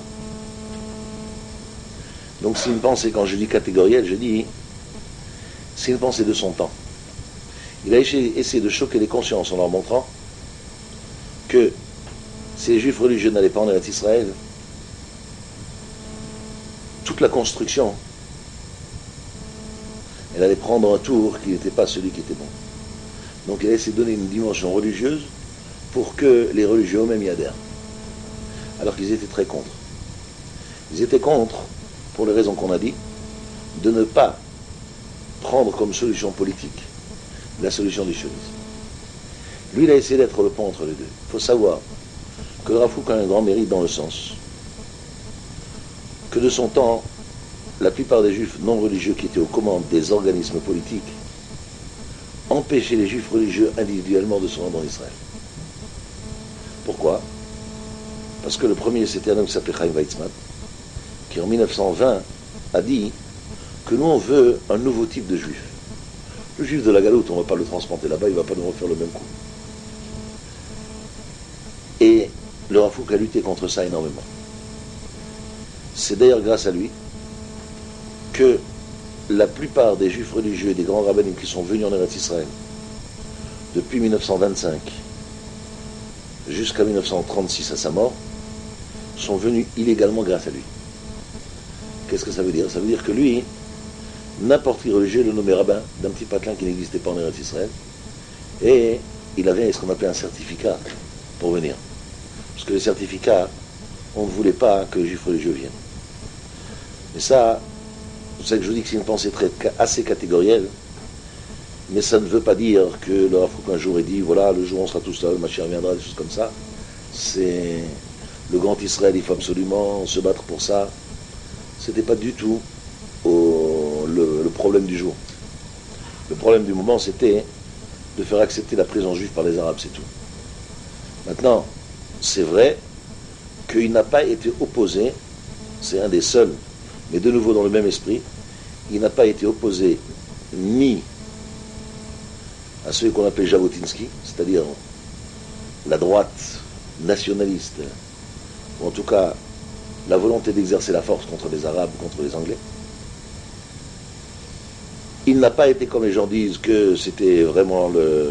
Donc c'est une pensée, quand je dis catégorielle, je dis, c'est une pensée de son temps. Il a essayé de choquer les consciences en leur montrant que si les juifs religieux n'allaient pas en Eretz Israël, toute la construction, elle allait prendre un tour qui n'était pas celui qui était bon. Donc il a essayé de donner une dimension religieuse pour que les religieux eux-mêmes y adhèrent. Alors qu'ils étaient très contre. Ils étaient contre, pour les raisons qu'on a dit, de ne pas prendre comme solution politique la solution du sionisme. Lui, il a essayé d'être le pont entre les deux. Il faut savoir que le Rav Kook a un grand mérite dans le sens que de son temps, la plupart des juifs non religieux qui étaient aux commandes des organismes politiques empêchaient les juifs religieux individuellement de se rendre en Israël. Pourquoi? Parce que le premier, c'était un homme qui s'appelait Chaim Weizmann, qui en 1920 a dit que nous on veut un nouveau type de juif. Le juif de la Galoute, on ne va pas le transplanter là-bas, il ne va pas nous refaire le même coup. Et le Rav Kook a lutté contre ça énormément. C'est d'ailleurs grâce à lui que la plupart des juifs religieux et des grands rabbins qui sont venus en Eretz Israël depuis 1925 jusqu'à 1936 à sa mort sont venus illégalement grâce à lui. Qu'est-ce que ça veut dire? Ça veut dire que lui, n'importe qui religieux le nommait rabbin d'un petit patelin qui n'existait pas en Eretz Israël, et il avait ce qu'on appelait un certificat pour venir. Parce que les certificats, on ne voulait pas que les juifs religieux viennent. Et ça, c'est ça que je vous dis que c'est une pensée assez catégorielle, mais ça ne veut pas dire que le Rav Kook un jour ait dit, voilà, le jour où on sera tous là, le Mashiach viendra, des choses comme ça. C'est le grand Israël, il faut absolument se battre pour ça. C'était pas du tout le problème du jour. Le problème du moment, c'était de faire accepter la présence juive par les Arabes, c'est tout. Maintenant, c'est vrai qu'il n'a pas été opposé, c'est un des seuls, mais de nouveau dans le même esprit, il n'a pas été opposé ni à ceux qu'on appelle Jabotinsky, c'est-à-dire la droite nationaliste, ou en tout cas la volonté d'exercer la force contre les Arabes, contre les Anglais. Il n'a pas été, comme les gens disent, que c'était vraiment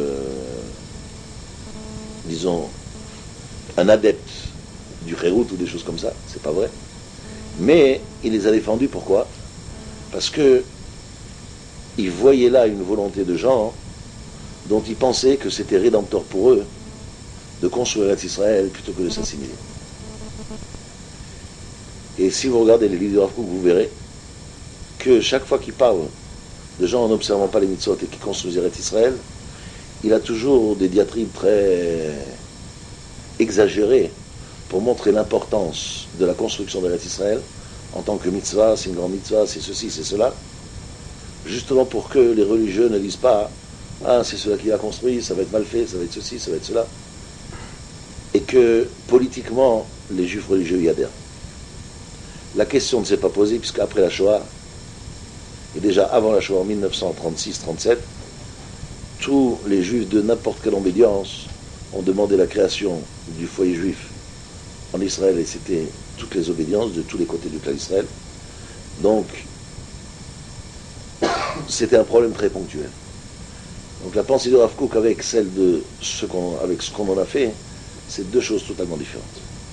disons, un adepte du Khérout ou des choses comme ça, c'est pas vrai. Mais il les a défendus, pourquoi? Parce que il voyait là une volonté de gens dont ils pensaient que c'était rédempteur pour eux de construire Israël plutôt que de s'assimiler. Et si vous regardez les livres du Rav Kook, vous verrez que chaque fois qu'il parle de gens en n'observant pas les mitzvot et qui construisent Israël, il a toujours des diatribes très exagérées pour montrer l'importance de la construction d'Eretz Israël en tant que mitzvah, c'est une grande mitzvah, c'est ceci, c'est cela, justement pour que les religieux ne disent pas « Ah, c'est cela qui l'a construit, ça va être mal fait, ça va être ceci, ça va être cela », et que politiquement, les juifs religieux y adhèrent. La question ne s'est pas posée, puisqu'après la Shoah, et déjà avant la Shoah en 1936-37, tous les juifs de n'importe quelle obédience ont demandé la création du foyer juif en Israël, et c'était toutes les obédiences de tous les côtés du clan Israël. Donc, c'était un problème très ponctuel. Donc la pensée de Rav Kook avec celle de ce qu'on en a fait, c'est deux choses totalement différentes.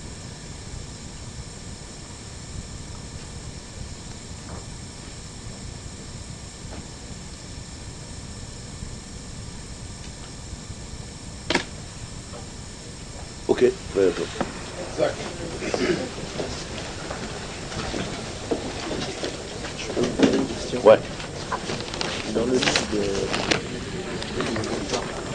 Ok, très bien. Zach. Je peux vous poser une question? Ouais. Dans le livre de